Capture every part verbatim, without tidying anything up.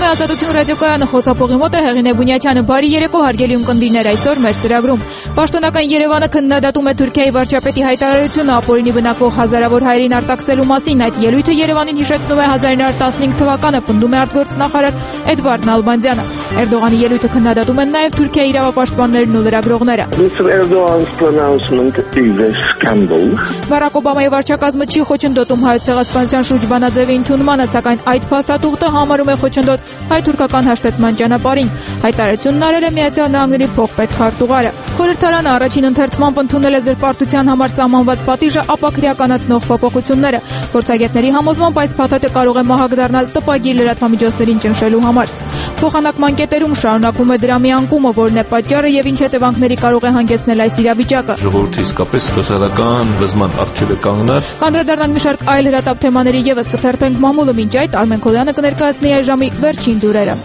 է Ազատություն ռադիոկայանը, խոսափողի մոտ է Հեղինե Բունյաթյանը։ Բարի երեկո, հարգելի ունկնդիրներ, այսօր մեր ծրագրում պաշտոնական Երևանը քննադատում է Թուրքիայի վարչապետի հայտարարությունը ապօրինի բնակվող հազարավոր հայերին արտաքսելու մասին։ Այդ ելույթը Երևանին հիշեցնում է հազար ինը հարյուր տասնհինգ թվականը, պնդում է արտգործնախարար Էդվարդ Նալբանդյանը։ Էրդողանի ելույթը քննադատում են նաև Թուրքիայի իրավապաշտպաններն ու լրագրողները։ Բարակ Օբամայի վարչակազմը չի խոչընդոտում հայոց ցեղասպանության շուրջ բանաձևի ընդունմանը, սակայն այդ փաստաթուղթը համարում է խոչընդոտ հայ-թուրքական հաշտեցման ճանապարհին։ Հայտարարությունն արել է Միացյալ Նահանգների փոխպետ Խարտուղարը։ Խորհրդարանը առաջին ընթերցմամբ ընդունել է զրպարտության համար սահմանված պատիժը ապաքրեականացնող փոփոխությունները։ Փորձագետների համոզմամբ այս փաթեթը կարող է մահակ դառնալ տպագիր լրատվամիջոցներին ճնշելու համար։ Փոխանակման կետերում շարունակվում է դրամի անկումը, որն է պատճառը եւ ինչ հետևանքների կարող է հանգեցնել այս իրավիճակը։ Ժողովրդի իսկապես սոցիալական բզման առջևը կանգնած։ Կանդրադառնանք մի շարք այլ հրատապ թեմաների եւս կթերթենք մամուլը, մինչ այդ Արմեն Քոյանը կներկայացնի այս ժամի վերջին լուրերը։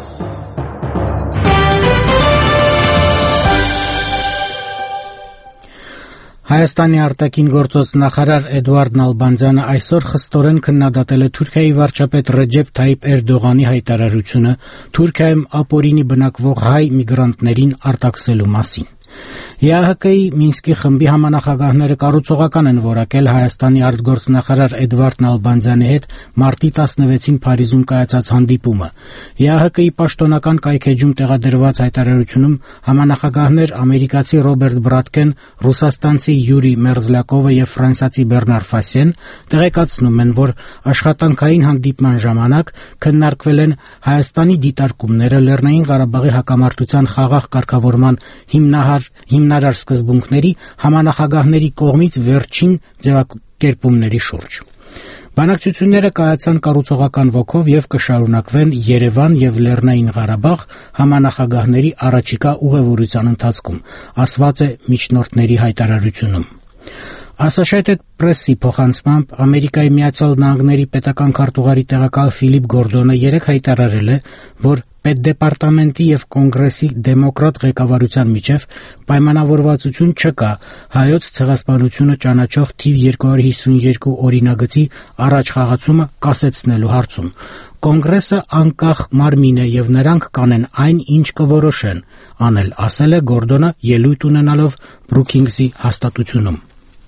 Հայաստանի արտաքին գործոց նախարար Էդվարդ Նալբանդյանը այսօր խստորեն քննադատել է Թուրքիայի վարչապետ Ռեջեփ Թայիփ Էրդողանի հայտարարությունը Թուրքիայում ապօրինի բնակվող հայ միգրանտներին արտաքսելու մասին։ Է Ա Հ Կ-ի Մինսկի խմբի համանախագահները կառուցողական են որակել Հայաստանի արտգործնախարար Էդվարդ Նալբանդյանի հետ մարտի տասնվեցին Փարիզում կայացած հանդիպումը։ Է Ա Հ Կ-ի պաշտոնական կայքեջում տեղադրված հայտարարությունում համանախագահներ ամերիկացի Ռոբերտ Բրատկեն, ռուսաստանցի Յուրի Մերզլյակովը եւ ֆրանսիացի Բեռնար Ֆասեն տեղեկացնում են, որ աշխատանքային հանդիպման ժամանակ քննարկվել են Հայաստանի դիտարկումները Լեռնային Ղարաբաղի հակամարտության խաղաղ կարգավորման հիմնահար հիմնարար սկզբունքների համանախագահների կողմից վերջին ձևակերպումների շուրջ։ Բանակցությունները կայացան կառուցողական ոգով եւ կշարունակվեն Երևան եւ Լեռնային Ղարաբաղ համանախագահների առաջիկա ուղևորության ընթացքում, ասված է միջնորդների հայտարարությունում։ Associated Press-ի փոխանցմամբ Ամերիկայի Միացյալ Նահանգների պետական քարտուղարի տեղակալ Ֆիլիպ Գորդոնը երեկ հայտարարել է, որ Պետդեպարտամենտի եւ Կոնգրեսի դեմոկրատ ղեկավարության միջև պայմանավորվածություն չկա հայոց ցեղասպանությունը ճանաչող թիվ երկու հարյուր հիսունյոթ օրինագծի առաջ խաղացումը կասեցնելու հարցում։ Կոնգրեսը անկախ մարմին է եւ նրանք կանեն այն, ինչ կորոշեն, անել, ասել է Գորդոնը ելույթ ունենալով Բրուքինգսի հաստատությունում։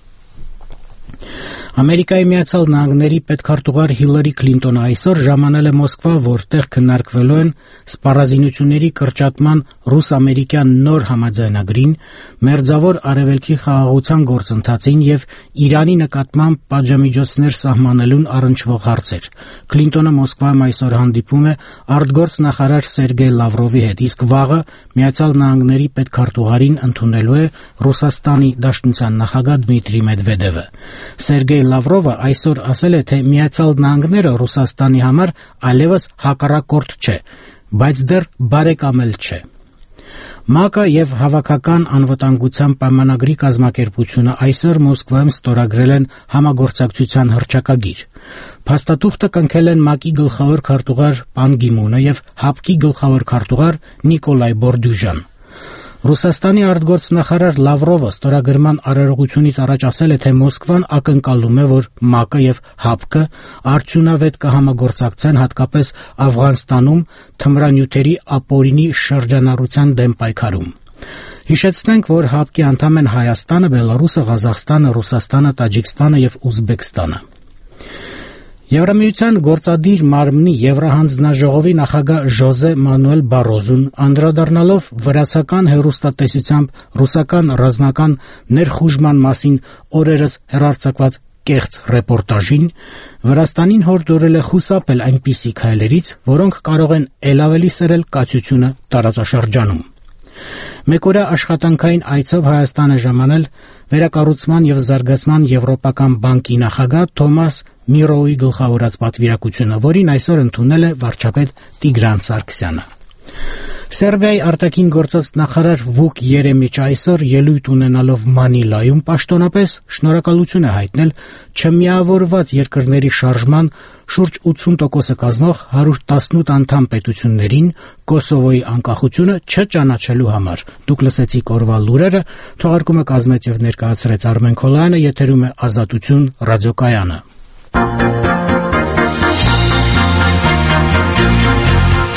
Ամերիկայի Միացյալ Նահանգների պետքարտուղար Հիլարի Քլինտոնը այսօր ժամանել է Մոսկվա, որտեղ քննարկվելու են սպառազինությունների կրճատման ռուս-ամերիկյան նոր համաձայնագրին, մերձավոր արևելքի խաղաղության գործընթացին եւ Իրանի նկատմամբ պատժամիջոցներ սահմանելուն առնչվող հարցեր։ Քլինտոնը Մոսկվայում այսօր հանդիպում է արտգործնախարար Սերգեյ Լավրովի հետ, իսկ վաղը Միացյալ Նահանգների պետքարտուղարին ընդունելու է Ռուսաստանի Դաշնության նախագահ Դմիտրի Մեդվեդևը։ Սերգեյ Լավրովը այսօր ասել է, թե Միացյալ Նահանգները Ռուսաստանի համար այլևս հակառակորդ չէ, բայց դեռ բարեկամ էլ չէ։ ՄԱԿ-ը եւ Հավաքական անվտանգության պայմանագրի կազմակերպությունը այսօր Մոսկվայում ստորագրել են համագործակցության հռչակագիր։ Փաստաթուղթը կնքել են ՄԱԿ-ի գլխավոր քարտուղար Պան Գի Մունը եւ ՀԱՊԿ-ի գլխավոր քարտուղար Նիկոլայ Բորդյուժան։ Ռուսաստանի արտգործնախարար Լավրովը ստորագրման արարողությունից առաջ ասել է, թե Մոսկվան ակնկալում է, որ ՄԱԿ-ը եւ ՀԱՊԿ-ը արդյունավետ կհամագործակցեն հատկապես Աֆղանստանում թմրանյութերի ապօրինի շրջանառության դեմ պայքարում։ Հիշեցնենք, որ ՀԱՊԿ-ի անդամ են Հայաստանը, Բելարուսը, Ղազախստանը, Ռուսաստանը, Տաջիկստանը եւ Ուզբեկստանը։ Եվրամիության գործադիր մարմնի Եվրահանձնաժողովի նախագահ Ժոզե Մանուել Բարոզուն անդրադառնալով վրացական հեռուստատեսությամբ ռուսական ռազմական ներխուժման մասին օրերս հեռարձակված կեղծ ռեպորտաժին Վրաստանին հորդորել է խուսափել այնպիսի քայլերից, որոնք կարող են ել ավելի սրել կացությունը տարածաշրջանում։ Մեկօրյա աշխատանքային այցով Հայաստան է ժամանել Վերակառուցման եւ զարգացման Եվրոպական բանկի նախագահ Թոմաս Միրոուի գլխավորած պատվիրակությունը, որին այսօր ընդունել է վարչապետ Տիգրան Սարգսյանը։ Սերբիայի արտաքին գործոց նախարար Վուկ Երեմիչը այսօր ելույթ ունենալով Մանիլայում պաշտոնապես շնորհակալություն է հայտնել չմիավորված երկրների շարժման շուրջ ութսուն տոկոսը կազմող հարյուր տասնութ անդամ պետություններին Կոսովոյի անկախությունը չճանաչելու համար։ Դուք լսեցիք օրվա լուրերը, թողարկումը կազմեց եւ ներկայացրեց Արմեն Քոլյանը, եթերում է Ազատություն ռադիոկայանը։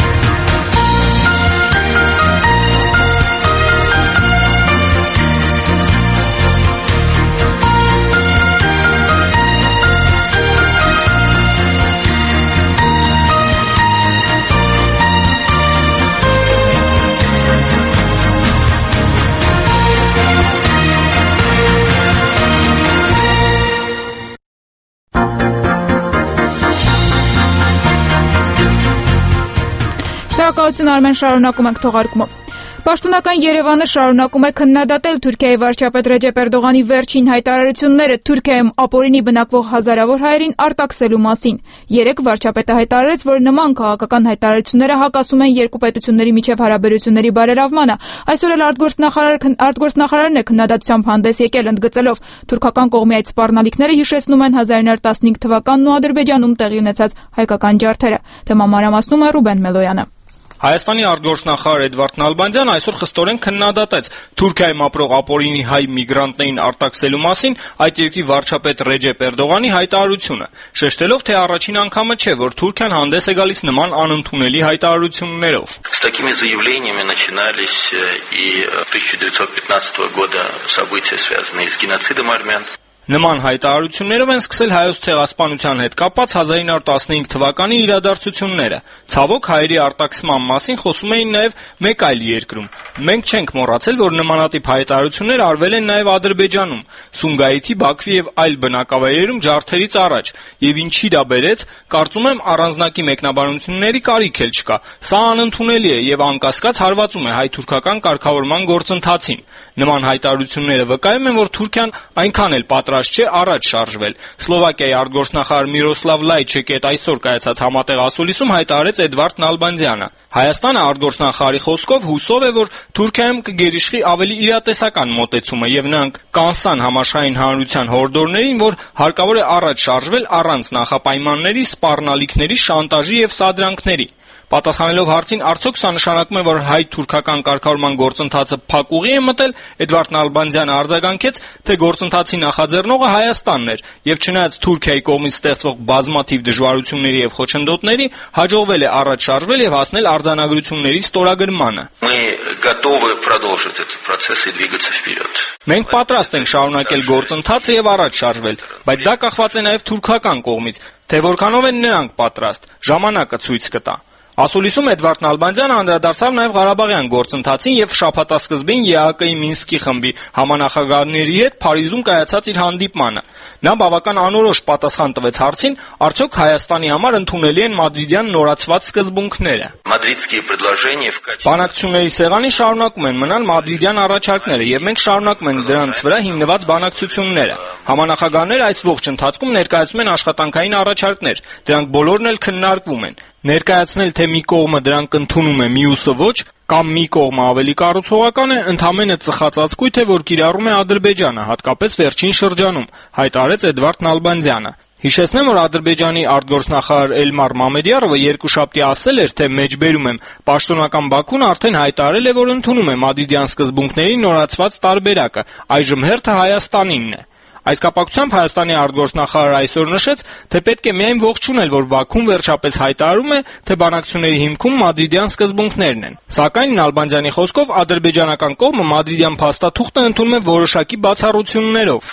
Շնորհակալություն Արմեն, շարունակում ենք թողարկումը։ Պաշտոնական Երևանը շարունակում է քննադատել Թուրքիայի վարչապետ Ռեջեփ Էրդողանի վերջին հայտարարությունները Թուրքիայում ապօրինի բնակվող հազարավոր հայերին արտաքսելու մասին։ Երեկ վարչապետը հայտարարեց, որ նման քաղաքական հայտարարությունները հակասում են երկու պետությունների միջև հարաբերությունների բարելավմանը։ Այսօր էլ արտգործնախարարն է քննադատությամբ հանդես եկել, ընդգծելով թուրքական կողմի այդ սպառնալիքները հիշեցնում են հազար ինը հարյուր տասնհինգ թվականն ու Ադրբեջանում տեղի ունեցած հայկական ջարդերը։ Թեման մանրամասնում է Ռուբեն Մելոյանը։ Հայաստանի արտգործնախարար Էդվարդ Նալբանդյանը այսօր խստորեն քննադատեց Թուրքիայում ապրող ապօրինի հայ միգրանտներին արտաքսելու մասին այդ երկրի վարչապետ Ռեջեփ Էրդողանի հայտարարությունը, շեշտելով, թե առաջին անգամը չէ, որ Թուրքիան հանդես է գալիս նման անընդունելի հայտարարություններով։ С такими заявлениями начинались и тысяча девятьсот пятнадцатого года события, связанные с геноцидом армян. Նման հայտարարություններով են սկսել հայոց ցեղասպանության հետ կապված հազար ինը հարյուր տասնհինգ թվականի իրադարձությունները։ Ցավոք հայերի արտաքսման մասին խոսում էին նաև մեկ այլ երկրում։ Մենք չենք մոռացել, որ նմանատիպ հայտարարություններ արվել են նաև Ադրբեջանում, Սումգայիթի, Բաքվի եւ այլ բնակավայրերում ջարդերից առաջ։ Եվ ինչի դա բերեց, կարծում եմ առանձնակի մեկնաբանությունների կարիք էլ չկա։ Սա անընդունելի է եւ անկասկած հարվածում է հայ-թուրքական կարգավորման գործընթացին։ Նման հայտարարությունները վկայում են, որ Թուրքիան այնքան էլ պատրաստ չէ առաջ շարժվել։ Սլովակիայի արտգործնախարար Միրոսլավ Լայչեկի հետ այսօր կայացած համատեղ ասուլիսում հայտարարեց Էդվարդ Նալբանդյանը։ Հայաստանը արտգործնախարարի խոսքով հուսով է, որ Թուրքիայում կգերիշխի ավելի իրատեսական մոտեցումը եւ նրանք կանսան համաշխարհային հանրության հորդորներին, որ հարկավոր է առաջ շարժվել առանց նախապայմանների, սպառնալիքների, շանտաժի եւ սադրանքների։ Պատասխանելով հարցին, արդյոք սա նշանակում է, որ հայ-թուրքական կարգավորման գործընթացը փակ ուղի է մտել, Էդվարդ Նալբանդյանը արձագանքեց, թե գործընթացի նախաձեռնողը Հայաստանն էր, եւ չնայած Թուրքիայի կողմից ստեղծվող բազմաթիվ դժվարությունների եւ խոչընդոտների, հաջողվել է առաջ շարժվել եւ հասնել արձանագրությունների ստորագրմանը։ Մենք պատրաստ ենք շարունակել գործընթացը եւ առաջ շարժվել, բայց դա կախված է նաեւ թուրքական կողմից, թե որքանով են նրանք պատրաստ, ժամանակը ցույց կտա։ Ասուլիսում Էդվարդ Նալբանդյանը անդրադարձավ նաև Ղարաբաղյան գործընթացին եւ շաբաթասկզբին ԵԱԿ-ի Մինսկի խմբի համանախագահների հետ Փարիզում կայացած իր հանդիպմանը։ Նա բավական անորոշ պատասխան տվեց հարցին, արդյոք Հայաստանի համար ընդունելի են մադրիդյան նորացված սկզբունքները։ Բանակցությունների սեղանին շարունակում են մնալ մադրիդյան առաջարկները եւ մենք շարունակում ենք դրանց վրա հիմնված բանակցությունները։ Համանախագահները այս ողջ ընթացքում ներկայացում են աշխատանքային առաջարկներ, դրանք բոլորն էլ քննարկվում են։ Ներկայացնել, թե մի կողմը դրանք ընդունում է, մյուսը ոչ, կամ մի կողմը ավելի կառուցողական է, ընդամենը ծխածածկույթ է, որ կիրառում է Ադրբեջանը, հատկապես վերջին շրջանում, հայտարարեց Էդվարդ Նալբանդյանը։ Հիշեցնեմ, որ Ադրբեջանի արտգործնախարար Էլմար Մամեդյարովը երկուշաբթի ասել էր, թե մեջբերում եմ, պաշտոնական Բաքուն արդեն հայտարարել է, որ ընդունում է մադրիդյան սկզբունքների նորացված տարբերակը, այժմ հերթը Հայաստանինն է։ Այս կապակցությամբ Հայաստանի արտգործնախարարը այսօր նշեց, թե պետք է միայն ողջունել, որ Բաքուն վերջապես հայտարարում է, թե բանակցությունների հիմքում մադրիդյան սկզբունքներն են։ Սակայն Նալբանդյանի խոսքով ադրբեջանական կողմը մադրիդյան փաստաթուղթը ընդունում է որոշակի բացառություններով։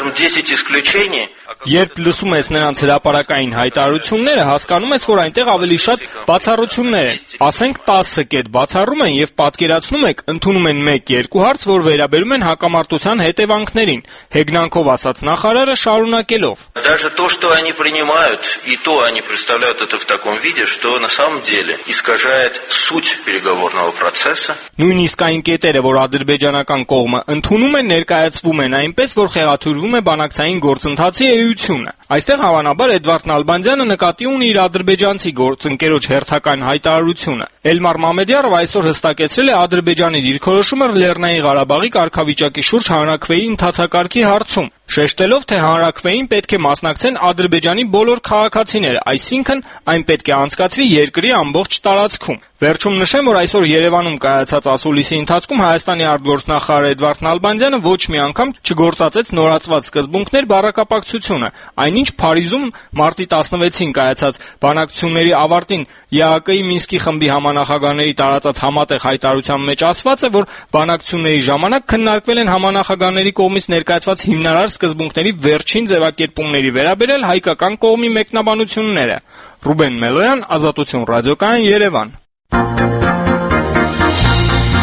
Երբ լսում ես նրանց հրապարակային հայտարարությունները, հասկանում ես, որ այնտեղ ավելի շատ բացառություններ են։ Ասենք տասը կետ բացառում են եւ պատկերացնում եք, ընդունում են մեկ-երկու հարց, որ վերաբերում են հակամարտության հետևանքներին։ Հեգնանքով ասաց նախարարը, շարունակելով. Даже то, что они принимают, и то они представляют это в таком виде, что на самом деле искажает суть переговорного процесса. Նույնիսկ այն կետերը, որ ադրբեջանական կողմը ընդունում է, ներկայացվում են այնպես, որ խեղաթյուրվում է բանակցային գործընթացի էությունը։ Այստեղ հավանաբար Էդվարդ Նալբանդյանը նկատի ունի իր ադրբեջանցի գործընկերոջ հերթական հայտարարությունը։ Էլմար Մամեդյարովը այսօր հստակեցրել է Ադրբեջանի դիրքորոշումը Լեռնային Ղարաբաղի կարգավիճակի շուրջ հանրաքվեի ընթացակարգի հարցում, շեշտելով, թե հանրաքվեին պետք է մասնակցեն Ադրբեջանի բոլոր քաղաքացիները, այսինքն այն պետք է անցկացվի երկրի ամբողջ տարածքում։ Վերջում նշեմ, որ այսօր Երևանում կայացած ասուլիսի ընթացքում Հայաստանի արտգործնախարար Էդվարդ Նալբանդյանը ոչ մի անգամ չգործածեց նորացված սկզբունքներ բառակապակցությունը, այնինչ Փարիզում մարտի տասնվեցին կայացած բանակցությունների ավարտին ԵԱԿ-ի Մինսկի խմբի համանախագահների տարածած համատեղ հայտարարության մեջ ասված է, որ բանակցությունների ժամանակ քննարկվել են համանախագահների կողմից ներկայացված հիմնարար սկզբունքների վերջին ձևակերպումների վերաբերյալ հայկական կողմի մեկնաբանությունները։ Ռուբեն Մելոյան, Ազատություն ռադիոկայան, Երևան։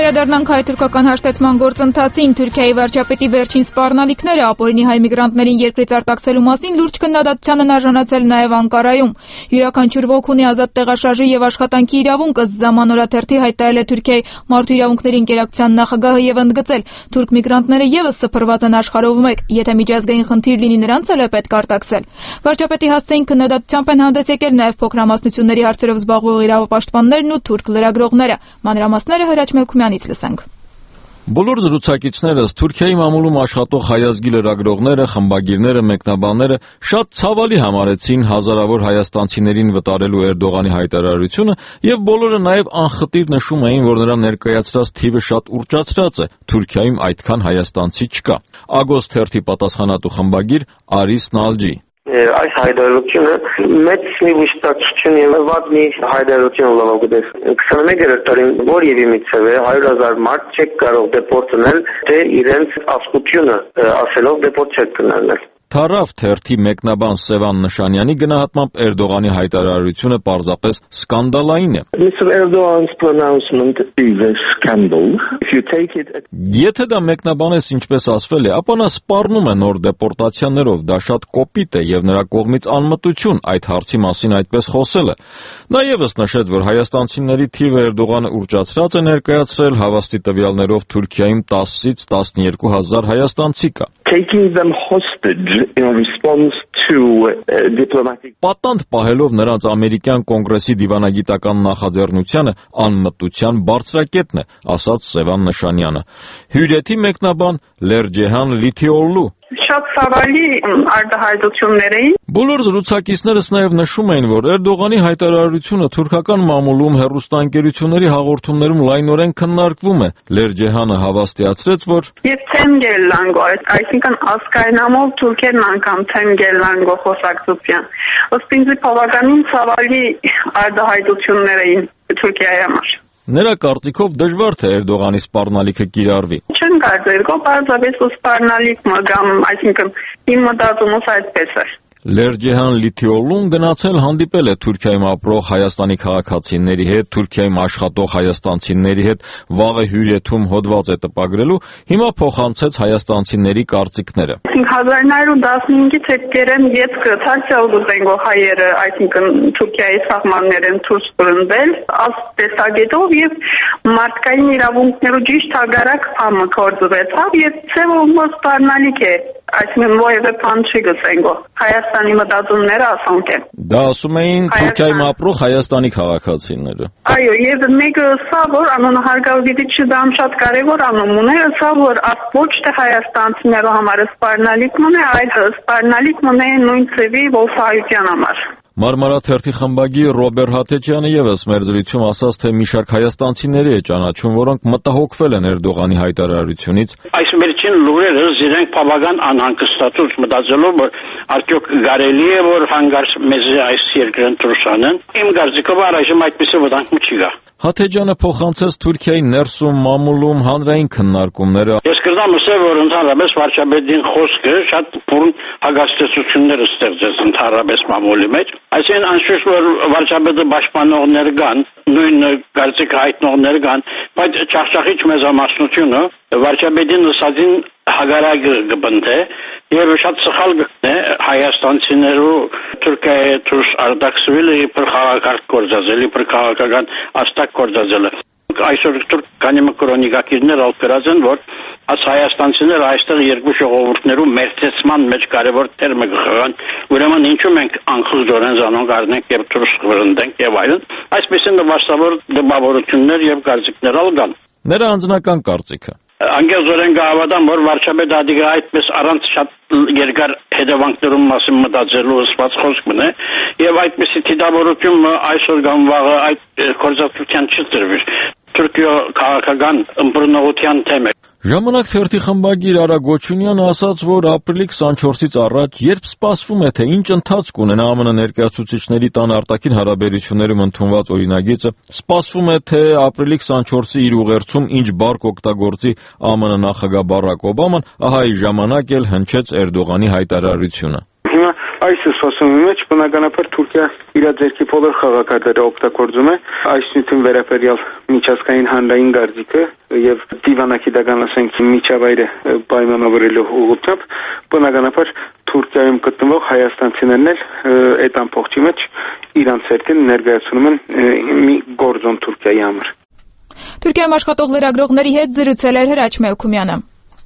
Վերադառնանք հայ-թուրքական հաշտեցման գործընթացին։ Թուրքիայի վարչապետի վերջին սպառնալիքները ապօրինի հայ միգրանտներին երկրից արտաքսելու մասին լուրջ քննադատությանն արժանացել նաև Անկարայում։ Յուրաքանչյուր ոք ունի ազատ տեղաշարժի եւ աշխատանքի իրավունք, ըստ Zaman օրաթերթի հայտարարել է Թուրքիայի մարդու իրավունքների ընկերակցության նախագահը եւ ընդգծել. թուրք միգրանտները եւս սփռված են աշխարհով մեկ, եթե միջազգային խնդիր լինի նրանց էլ է պետք արտաքսել։ Վարչապետի հասցեին քննադատությամբ են հանդես եկել նաև փոքրամասնությունների հարցերով զբաղվող իրավապաշտպաններն ու թուրք լրագրողները։ Մանրամասները Հրաչ Մելքումյանից լսենք։ Բոլոր զրուցակիցներս Թուրքիայի մամուլում աշխատող հայազգի լրագրողները, խմբագիրները, մեկնաբանները շատ ցավալի համարեցին հազարավոր հայաստանցիներին վտարելու Էրդողանի հայտարարությունը եւ բոլորը նաեւ անխտիր նշում էին, որ նրա ներկայացրած թիվը շատ ուռճացրած է, Թուրքիայում այդքան հայաստանցի չկա։ Ագոս թերթի պատասխանատու խմբագիր Արիս Նալջի այս հայտարարությունը մեծ մի վշտացություն եւ վատ մի հայտարարություն լավագույնս քսաներորդ տարին որևէ մի ցավը հարյուր հազար մարդ չեք կարող դեպորտ անել թե իրենց ասկությունը ասելով դեպորտ չեք կնալ։ Թարավ թերթի մեկնաբան Սևան Նշանյանի գնահատմամբ Էրդողանի հայտարարությունը պարզապես սկանդալային է։ Mister Erdogan's pronouncement is a scandal. If you take it at... Եթե դա մեկնաբանես ինչպես ասվել է, ապա նա սպառնում է նոր դեպորտացիաներով, դա շատ կոպիտ է եւ նրա կողմից անմտություն այդ հարցի մասին այդպես խոսելը։ Նա եւս նշեց, որ հայաստանցիների թիվը Էրդողանը ուռճացրած է ներկայացրել, հավաստի տվյալներով Թուրքիայում տասից տասնյոթ հազար հայաստանցի կա։ Taking them hostage in response to uh, diplomatic Պատանդ պահելով նրանց ամերիկյան կոնգրեսի դիվանագիտական նախաձեռնությանը անմտության բարձրակետն է, ասաց Սևան Նշանյանը։ Հյուրեթի մեկնաբան Լերջեհան Լիթիոլլու Շատ ցավալի արտահայտություններ էին։ Բոլոր զրուցակիցներս նաև նշում էին, որ Էրդողանի հայտարարությունը թուրքական մամուլում հեռուստաընկերությունների հաղորդումներում լայնորեն քննարկվում է։ Լերջեհանը հավաստիացրեց, որ Եվ թեմգելլանգո, այսինքն ասկայնամով թուրքերն անգամ թեմգելլանգո խոսակցության։ Ըստ ինձ բավականին ցավալի արտահայտություններ էին Թուրքիայի համար։ Նրա կարծիքով դժվար թե Էրդողանի սպառնալիքը կիրառվի։ Չեմ կարծել, կողմից սպառնալիք մգամ, այսինքն իմ մտածումս այդպես է։ Լերջեհան Լիթիոլլուն գնացել հանդիպել է Թուրքիայում ապրող Հայաստանի քաղաքացիների հետ, Թուրքիայում աշխատող հայաստանցիների հետ, վաղը հյուրեթում հոդված է տպագրելու, հիմա փոխանցեց հայաստանցիների կարծիքները։ հազար նոյ տասնհինգից հետ կերեմ ետքը ցածր ուզենգո հայերը, այսինքն Թուրքիայի սահմաններեն դուրս բռնել, աս տեսակետով եւ մարդկային իրավունքներու ճիշտ հագարակ փամը կորձվեցավ եւ ցեվով սպառնալիք է, այսինքն որևէ բան չգսենգո։ Հայաստանի մտածումները ասանք են։ Դա ասում էին Թուրքիայում ապրող հայաստանի քաղաքացիները։ Այո, եւ մեկը սա որ անոնահարգալի չդամ շատ կարեւոր անունները, սա որ ոչ թե հայաստանցիներու համար սպառնալիք մնե, այլ սպառնալիք մնե նույն ծևի ողջայության համար։ Մարմարաթերթի խմբագիր Ռոբեր Հաթեչյանը եւս մեր զրույցում ասաց, թե մի շարք հայաստանցիների է ճանաչում, որոնք մտահոգվել են Էրդողանի հայտարարությունից։ Այս վերջին լուրերը իրենք բավական անհանգստացող մտածելով, որ արդյոք կարելի է որ հանգարց մեզ այս երկրեն դուրս անեն։ Իմ կարծիքով առայժմ այդպիսի վտանգ չի գա։ Հաթեջյանը փոխանցեց Թուրքիայի ներսում մամուլում հանրային քննարկումները։ Ես կրդամ ասել, որ ընդհանրապես վարչապետին խոսքը շատ բուրն հագաստեցություններ ստեղծեց ընդհանրապես մամուլի մեջ։ Այսինքն անշուշտ որ վարչապետը պաշտպանողներ կան, նույն կարծիք հայտնողներ կան, բայց ճախճախիչ մեծամասնությունը վարչապետին լսածին հագարակ կբնթե եւ շատ սխալ գտնե հայաստանցիներու Թուրքիայի դուրս արտաքսվելը իբր խաղաղ գործածել, իբր քաղաքական աստակ գործածել։ Այսօր Թուրքիայի կրոնիկակիրներ ալկրած են, որ աս հայաստանցիները այստեղ երկու ժողովուրդներու մերձեցման մեջ կարևոր տերմ կխաղան, ուրեմն ինչու մենք անխուսդորեն զանոնք առնենք եւ դուրս վրընդենք եւ այլն, այսպես են նվաստավոր դպավորություններ եւ կարծիքներ ալգան։ Նրա անձնական կարծիքը Անգերզորեն գավադան, որ վարչապետ ադիգը այդպես առանց շատ երկար հետևանքներում մասին մտածելու սպաց խոսք մնե, եւ այդպեսի թիդավորություն այսօր կամ վաղը այդ կորզատության չտրվի։ Թուրքիա քաղաքական ըմբռնողության թեմ է։ Ժամանակ թերթի խմբագիր Արա Գոչունյանը ասաց, որ ապրիլի քսանչորսից առաջ, երբ սպասվում է, թե ինչ ընթացք ունենա ԱՄՆ ներկայացուցիչների տան արտաքին հարաբերություններում ընդունված օրինագիծը, սպասվում է, թե ապրիլի քսանչորսի իր ուղերձում ինչ բառ կօգտագործի ԱՄՆ նախագահ Բարակ Օբաման, ահա ի ժամանակ էլ հնչեց Էրդողանի հայտարարությունը։ Հիմա այս է սպասում մեջ բնականաբար Թուրքիա իր ձեռքի բոլոր խաղակարգերը օգտագործում է այս նյութին վերաբերյալ միջազգային հանրային գաղտնիքը եւ դիվանագիտական ասենք միջավայրը պայմանավորելու ուղղությամբ բնականաբար Թուրքիայում գտնվող հայաստանցիներն էլ այդ ամբողջի մեջ իրանց ցերտին ներկայացնում են մի գործոն Թուրքիայի համար։ Թուրքիայում աշխատող լրագրողների հետ զրուցել էր Հրաչ Մելքումյանը։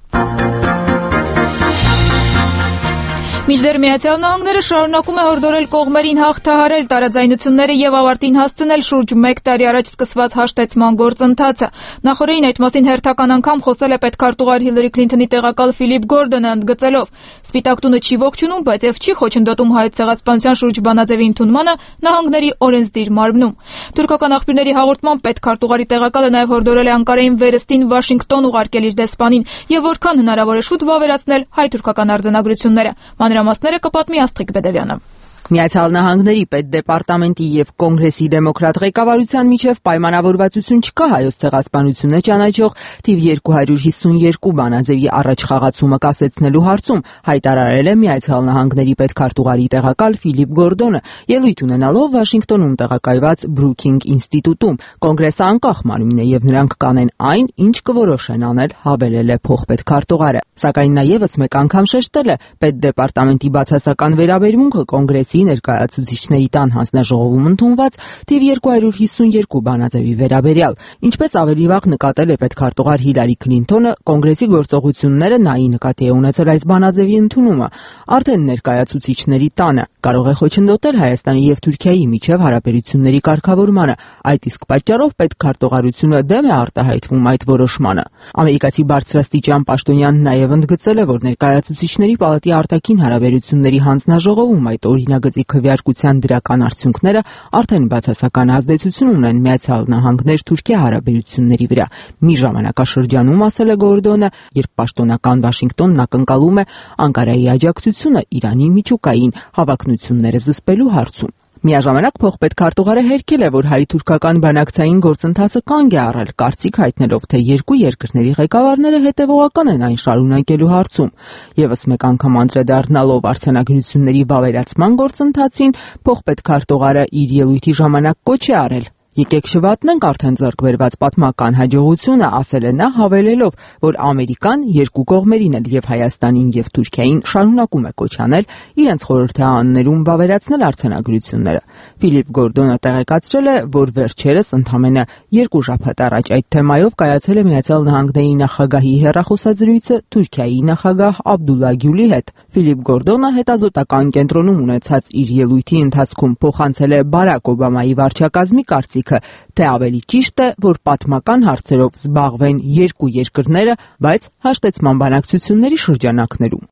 Մինչդեռ Միացյալ Նահանգները շարունակում է հորդորել կողմերին հաղթահարել տարաձայնությունները եւ ավարտին հասցնել շուրջ մեկ տարի առաջ սկսված հաշտեցման գործընթացը։ Նախորդին այդ մասին հերթական անգամ խոսել է պետքարտուղար Հիլարի Քլինթոնի տեղակալ Ֆիլիպ Գորդոնը ընդգծելով. «Սպիտակ տունը չի ողջունում, բայց եւ չի խոչընդոտում հայոց ցեղասպանության շուրջ բանաձեւի ընդունմանը նահանգների օրենսդիր մարմնում»։ Թուրքական աղբյուրների հաղորդմամբ պետքարտուղարի տեղակալը նաեւ հորդորել է Անկարային վերստին Վաշինգտոն ուղարկել իր դեսպանին եւ որքան հնարավոր է շուտ վավերացնել հայ-թուրքական արձանագրությունները։ Մանրամասները կպատմի Աստղիկ Բեդևյանը։ Միացյալ Նահանգների պետդեպարտամենտի եւ Կոնգրեսի դեմոկրատ ղեկավարության միջև պայմանավորվածություն չկա հայոց ցեղասպանությունը ճանաչող թիվ երկու հարյուր հիսունյոթ բանաձևի առաջ խաղացումը կասեցնելու հարցում հայտարարել է Միացյալ Նահանգների պետքարտուղարի տեղակալ Ֆիլիպ Գորդոնը, ելույթ ունենալով Վաշինգտոնում տեղակայված Բրուքինգ ինստիտուտում։ Կոնգրեսը անկախ մարմին է եւ նրանք կանեն այն, ինչ կորոշեն անել, հավելել է փոխպետքարտուղարը։ Սակայն նա եւս մեկ անգամ շեշտել է պետդեպարտամենտի բացասական վերաբերմունքը Կոնգրեսի ներկայացուցիչների տան հանձնաժողովում ընդունված թիվ երկու հարյուր հիսունյոթ բանաձևի վերաբերյալ։ Ինչպես ավելի վաղ նկատել է պետքարտուղար Հիլարի Քլինթոնը, Կոնգրեսի գործողությունները նայի նկատի է ունեցել այս բանաձևի ընդունումը արդեն ներկայացուցիչների տանը, կարող է խոչընդոտել Հայաստանի եւ Թուրքիայի միջև հարաբերությունների կարգավորմանը։ Այդ իսկ պատճառով պետքարտուղարությունը դեմ է արտահայտվում այդ որոշմանը։ Ամերիկացի բարձրաստիճան պաշտոնյան նաեւ ընդգծել է, որ ներկայացուցիչների պալատի արտաքին հարաբերությունների հանձնաժողովում այդ օրինագծի քվեարկության դրական արդյունքները արդեն բացասական ազդեցություն ունեն Միացյալ Նահանգներ-Թուրքիա հարաբերությունների վրա։ Մի ժամանակաշրջանում, ասել է Գորդոնը, երբ պաշտոնական Վաշինգտոնն ակնկալում է Անկարայի աջակցությունը Իրանի միջուկային հավակնությունները զսպելու հարցում։ Միաժամանակ փոխպետքարտուղարը հերքել է, որ հայ-թուրքական բանակցային գործընթացը կանգ է առել, կարծիք հայտնելով, թե երկու երկրների ղեկավարները հետևողական են այն շարունակելու հարցում։ Եվս մեկ անգամ անդրադառնալով արձանագրությունների վավերացման գործընթացին, փոխպետքարտուղարը իր ելույթի ժամանակ կոչ է արել. «Եկեք շվատնենք արդեն ձեռք բերված պատմական հաջողությունը», ասել է նա, հավելելով, որ Ամերիկան երկու կողմերին էլ եւ Հայաստանին եւ Թուրքիային շարունակում է կոչ անել իրենց խորհրդարաններում վավերացնել արձանագրությունները։ Ֆիլիպ Գորդոնը տեղեկացրել է, որ վերջերս ընդամենը երկու շաբաթ առաջ այդ թեմայով կայացել է Միացյալ Նահանգների նախագահի հեռախոսազրույցը Թուրքիայի նախագահ Աբդուլլա Գյուլի հետ։ Ֆիլիպ Գորդոնը հետազոտական կենտրոնում ունեցած իր ելույթի ընթացքում փոխանցել է Բարակ Օբամայի վարչակազմի կարծիքը, թե ավելի ճիշտ է, որ պատմական հարցերով զբաղվեն երկու երկրները, բայց հաշտեցման բանակցությունների շրջանակներում։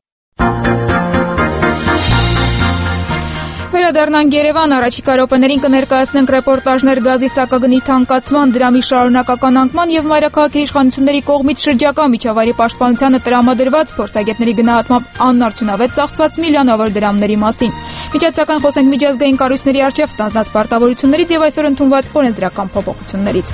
Վերադառնանք Երևան, առաջիկա րոպեներին կներկայացնենք ռեպորտաժներ գազի սակագնի թանկացման, դրամի շարունակական անկման եւ մայրաքաղաքի իշխանությունների կողմից շրջակա միջավայրի պաշտպանությանը տրամադրված փորձագետների գնահատմամբ անարդյունավետ ծախսված միլիոնավոր դրամների մասին։ Միջազգային խոսենք միջազգային կառույցների առջև ստանձնած պարտավորություններից եւ այսօր ընդունված օրենսդրական փոփոխություններից։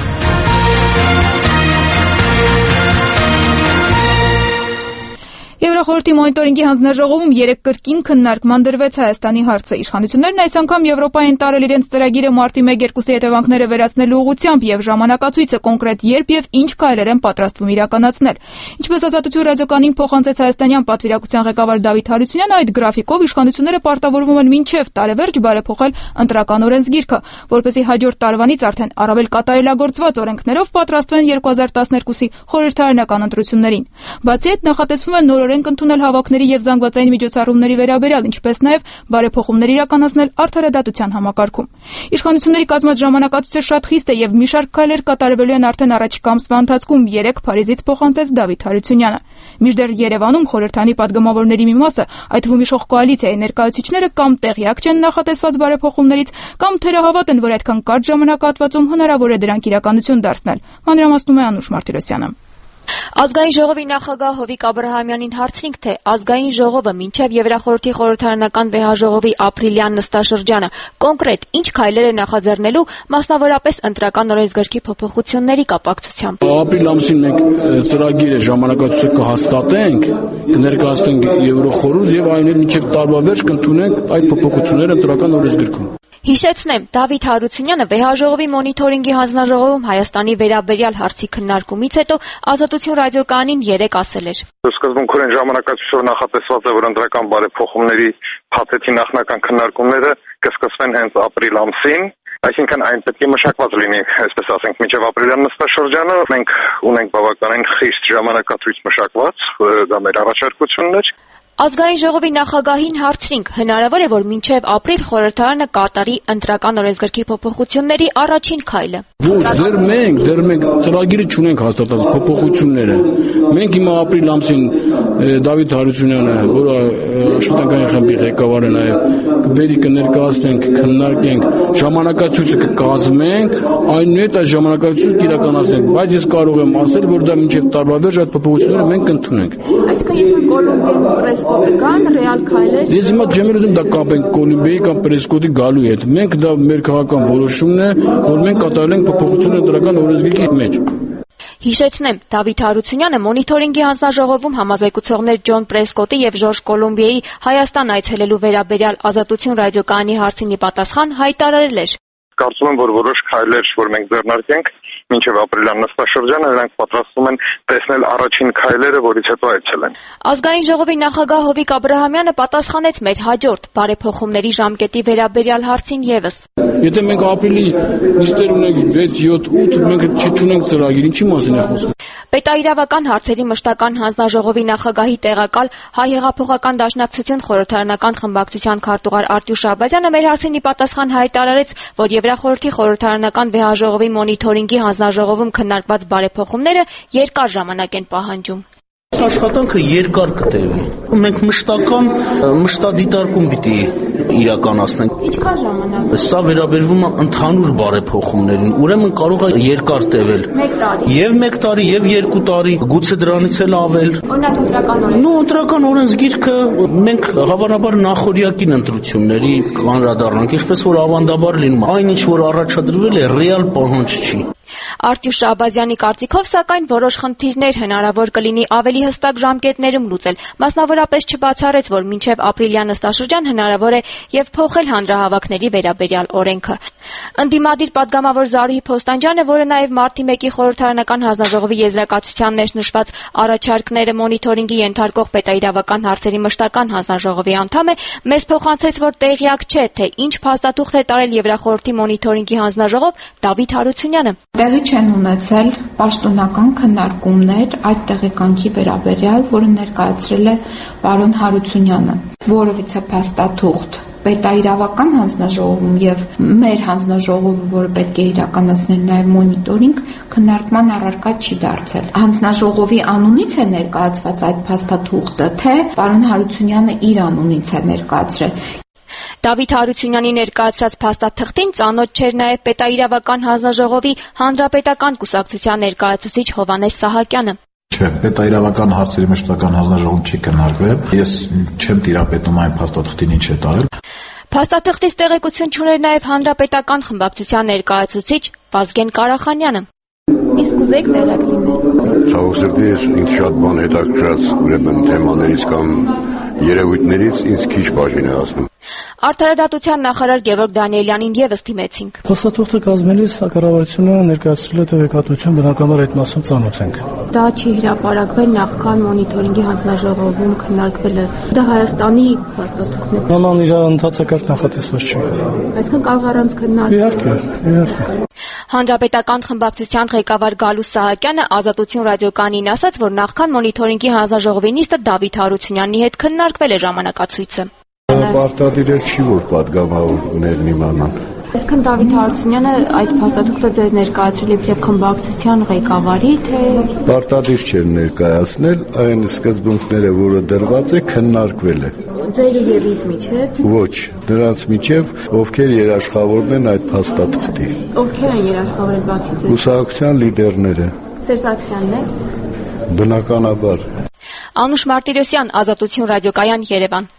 Եվրոխորհրդի մոնիտորինգի հանձնաժողովում երեք կրկին քննարկման դրվեց Հայաստանի հարցը։ Իշխանություններն այս անգամ Եվրոպային տարել իրենց ծրագիրը մարտի մեկ-երկուսի հետևանքները վերացնելու ուղղությամբ եւ ժամանակացույցը կոնկրետ երբ եւ ինչ քայլեր են պատրաստվում իրականացնել։ Ինչպես Ազատություն ռադիոկայանին փոխանցեց հայաստանյան պատվիրակության ղեկավար Դավիթ Հարությունյանը, այդ գրաֆիկով իշխանությունները պարտավորվում են մինչեւ տարեվերջ բարեփոխել ընտրական օրենսգիրքը, որպեսզի հաջորդ տարվանից արդեն առավել կատարելագործված օրենքներով պատրաստվեն երկու հազար տասներկուսի խորհրդարանական ընտրություններին։ Բացի այդ, նախատեսվում է նոր օրենք ընդունել հավաքների եւ զանգվածային միջոցառումների վերաբերյալ, ինչպես նաեւ բարեփոխումներ իրականացնել արդարադատության համակարգում։ Իշխանությունների կազմած ժամանակացույցը շատ խիստ է եւ մի շարք քայլեր կատարվելու են արդեն առաջիկա ամսվա ընթացքում, երեք Փարիզից փոխանցեց Դավիթ Հարությունյանը։ Մինչդեռ Երևանում խորհրդանի падգամավորների մի մասը, այդ թվում իշխող կոալիցիայի ներկայացուցիչները կամ տեղյակ չեն նախատեսված բարեփոխումներից, կամ թերահավատ են, որ այդքան կարճ ժամանակահատվածում հնարավոր է դրանք իրականություն դարձնել։ Մանրամասնում է Անուշ Մարտիրոսյանը։ Ազգային ժողովի նախագահ Հովիկ Աբրահամյանին հարցնենք, թե ազգային ժողովը մինչև Եվրախորհրդի խորհրդարանական վեհաժողովի ապրիլյան նստաշրջանը կոնկրետ ինչ քայլեր է նախաձեռնելու, մասնավորապես ընտրական օրենսգրքի փոփոխությունների կապակցությամբ։ Ապրիլ ամսին մենք ծրագիր է ժամանակացույցը կհաստատենք, կներկայացնենք Եվրոխորհուրդ եւ այն էլ մինչև տարվա վերջ կընդունենք այդ փոփոխությունները ընտրական օրենսգրքում։ Հիշեցնեմ, Դավիթ Հարությունյանը վեհաժողովի մոնիթորինգի հանձնաժողովում Հայաստանի վերաբերյալ հարցի քննարկումից հետո Ազատություն ռադիոկայանին երեկ ասել էր. Սկզբունքորեն ժամանակացույցով նախատեսված է, որ ընտրական բարեփոխումների փաթեթի նախնական քննարկումները կսկսվեն հենց ապրիլ ամսին, այսինքն այն պետք է մշակված լինի, այսպես ասենք, մինչև ապրիլյան նստաշրջանը։ Մենք ունենք բավականին խիստ ժամանակացույց մշակված, դա մեր առաջարկությունն էր։ Ազգային ժողովի նախագահին հարցրինք, հնարավոր է, որ մինչև ապրիլ խորհրդարանը կատարի ընտրական օրենսգրքի փոփոխությունների առաջին քայլը։ Ոչ, դեռ մենք, դեռ մենք ծրագիրը չունենք հաստատած փոփոխությունները։ Մենք հիմա ապրիլ ամսին Դավիթ Հարությունյանը, որը աշխատանքային խմբի ղեկավար է նաև, կբերի կներկայացնենք, քննարկենք, ժամանակացույցը կկազմենք, այնուհետ այդ ժամանակացույցը կիրականացնենք, բայց ես կարող եմ ասել, որ դա մինչև տարվա վերջ այդ փոփոխությունները մենք կընդունենք։ Այսինքն երբ Կոլումբիայում Կան ռեալ քայլեր։ Ես հիմա չեմ ուզում դա կապենք Կոլումբիայի կամ Պրեսկոտի գալու հետ։ Մենք դա մեր քաղաքական որոշումն է, որ մենք կատարել ենք փոփոխություն ընտրական օրենսգրքի մեջ։ Հիշեցնեմ, Դավիթ Հարությունյանը մոնիթորինգի հանձնաժողովում համազեկուցողներ Ջոն Պրեսկոտի եւ Ժորժ Կոլումբիայի Հայաստան այցելելու վերաբերյալ Ազատություն ռադիոկայանի հարցին ի պատասխան հայտարարել էր. Կարծում եմ, որ որոշ քայլեր, որ մենք ձեռնարկենք մինչև ապրիլյան նստաշրջանը, նրանք պատրաստվում են տեսնել առաջին քայլերը, որից հետո այցելեն։ Ազգային ժողովի նախագահ Հովիկ Աբրահամյանը պատասխանեց մեր հաջորդ բարեփոխումների ժամկետի վերաբերյալ հարցին եւս։ Եթե մենք ապրիլի նիստեր ունենք վեց, յոթ, ութ, մենք չունենք ծրագիր, ինչի մասին է խոսքը։ Պետաիրավական հարցերի մշտական հանձնաժողովի նախագահի տեղակալ Հայ հեղափոխական դաշնակցություն խորհրդարանական խմբակցության քարտուղար Արտյուշ Շահբազյանը մեր հարցին ի պատասխան հայտարարեց, որ Եվրախորհրդի խորհրդարանական վեհաժողովի մոնիթորինգի հանձնաժողովում քննարկված բարեփոխումները երկար ժամանակ են պահանջում։ Աշխատանքը երկար կտևի։ Մենք մշտական մշտադիտարկում պիտի իրականացնենք։ Ինչքան ժամանակ։ Սա վերաբերվում է ընդհանուր բարեփոխումներին, ուրեմն կարող է երկար տևել։ Մեկ տարի։ Եվ մեկ տարի, եւ երկու տարի, գուցե դրանից էլ ավել։ Օրինակ ընտրական օրենսգիրքը։ Նո, ընտրական օրենսգիրքը մենք հավանաբար նախորյակին ընտրությունների կանրադառնանք, ինչպես որ ավանդաբար լինում։ Այն ինչ որ առաջադրվել է, ռեալ պահանջ չի։ Արտյուշ Շահբազյանի կարծիքով, սակայն, որոշ խնդիրներ հնարավոր կլինի ավելի հստակ ժամկետներում լուծել, մասնավորապես չբացառեց, որ մինչև ապրիլյան նստաշրջան հնարավոր է եւ փոխել հանրահավաքների վերաբերյալ օրենքը։ Ընդդիմադիր պատգամավոր Զարուհի Փոստանջյանը, որը նաեւ մարտի մեկի խորհրդարանական հանձնաժողովի եզրակացության մեջ նշված առաջարկները մոնիթորինգի ենթարկող պետաիրավական հարցերի մշտական հանձնաժողովի անդամ է, մեզ փոխանցեց, որ տեղյակ չէ, թե ինչ փաստաթուղթ է տարել Եվրախորհրդի մոնիթորինգի հանձնաժողով Դավիթ Հարությունյանը։ Տեղի չեն ունեցել պաշտոնական քննարկումներ այդ տեղեկանքի վերաբերյալ, որը ներկայացրել է պարոն Հարությունյանը, որովհետեւ փաստաթուղթ պետաիրավական հանձնաժողովում եւ մեր հանձնաժողովը, որը պետք է իրականացներ նաեւ մոնիտորինգ, քննարկման առարկա չի դարձել։ Հանձնաժողովի անունից է ներկայացված այդ փաստաթուղթը, թե պարոն Հարությունյանը իր անունից է ներկայացրել։ Դավիթ Հարությունյանի ներկայացրած փաստաթղթին ծանոթ չէր նաև պետաիրավական հանձնաժողովի հանրապետական կուսակցության ներկայացուցիչ Հովհաննես Սահակյանը։ Չէ, պետաիրավական հարցերի մշտական հանձնաժողովում չի քննարկվել։ Ես չեմ տիրապետում այն փաստաթղթին ինչ է տարել։ Փաստաթղթից տեղեկություն չուներ նաև հանրապետական խմբակցության ներկայացուցիչ Վազգեն Կարախանյանը։ Իսկ ուզեք տեղակ լինել։ Ցավոք սրտի ես ինձ շատ բան հետաքրքրած ուրեմն թեմաներից կամ երևույթներից ինձ քիչ բաժին է ասում։ Արդարադատության նախարար Գևորգ Դանիելյանին եւս դիմեցինք։ Փաստաթուղթը կազմելիս կառավարությունը ներկայացրել է տեղեկատվություն, բնականաբար այդ մասում ծանոթ ենք։ Դա չի հրապարակվել նախքան մոնիթորինգի հանձնաժողովում քննարկվելը։ Դա Հայաստանի փաստաթուղթն է։ Նման իր ընթացակարգ նախատեսված չի։ Այսինքն կարող առանց քննարկել։ Իհարկե, իհարկե։ Հանրապետական խմբակցության ղեկավար Գալուս Սահակյանը Ազատություն ռադիոկայանին ասաց, որ նախքան մոնիթորինգի հանձնաժողովի նիստը Դավիթ Հարությունյանի հետ քննարկվել է ժամանակացույցը։ Պարտադիր չի, որ պատգամավորներն իմանան։ Այսինքն Դավիթ Հարությունյանը այդ փաստաթուղթը ձեզ ներկայացրել է իբրև խմբակցության ղեկավարի, թե պարտադիր չէր ներկայացնել, այն սկզբունքները, որը դրված է, քննարկվել է։ Ձեր եւ իր միջեւ։ Ոչ, նրանց միջեւ, ովքեր երաշխավորն են այդ փաստաթղթի։ Ովքեր են երաշխավորել բացի ձեզ։ Կուսակցության լիդերները։ Սերժ Սարգսյանն է։ Բնականաբար։ Անուշ Մարտիրոսյան, Ազատություն ռադիոկայան, Երևան։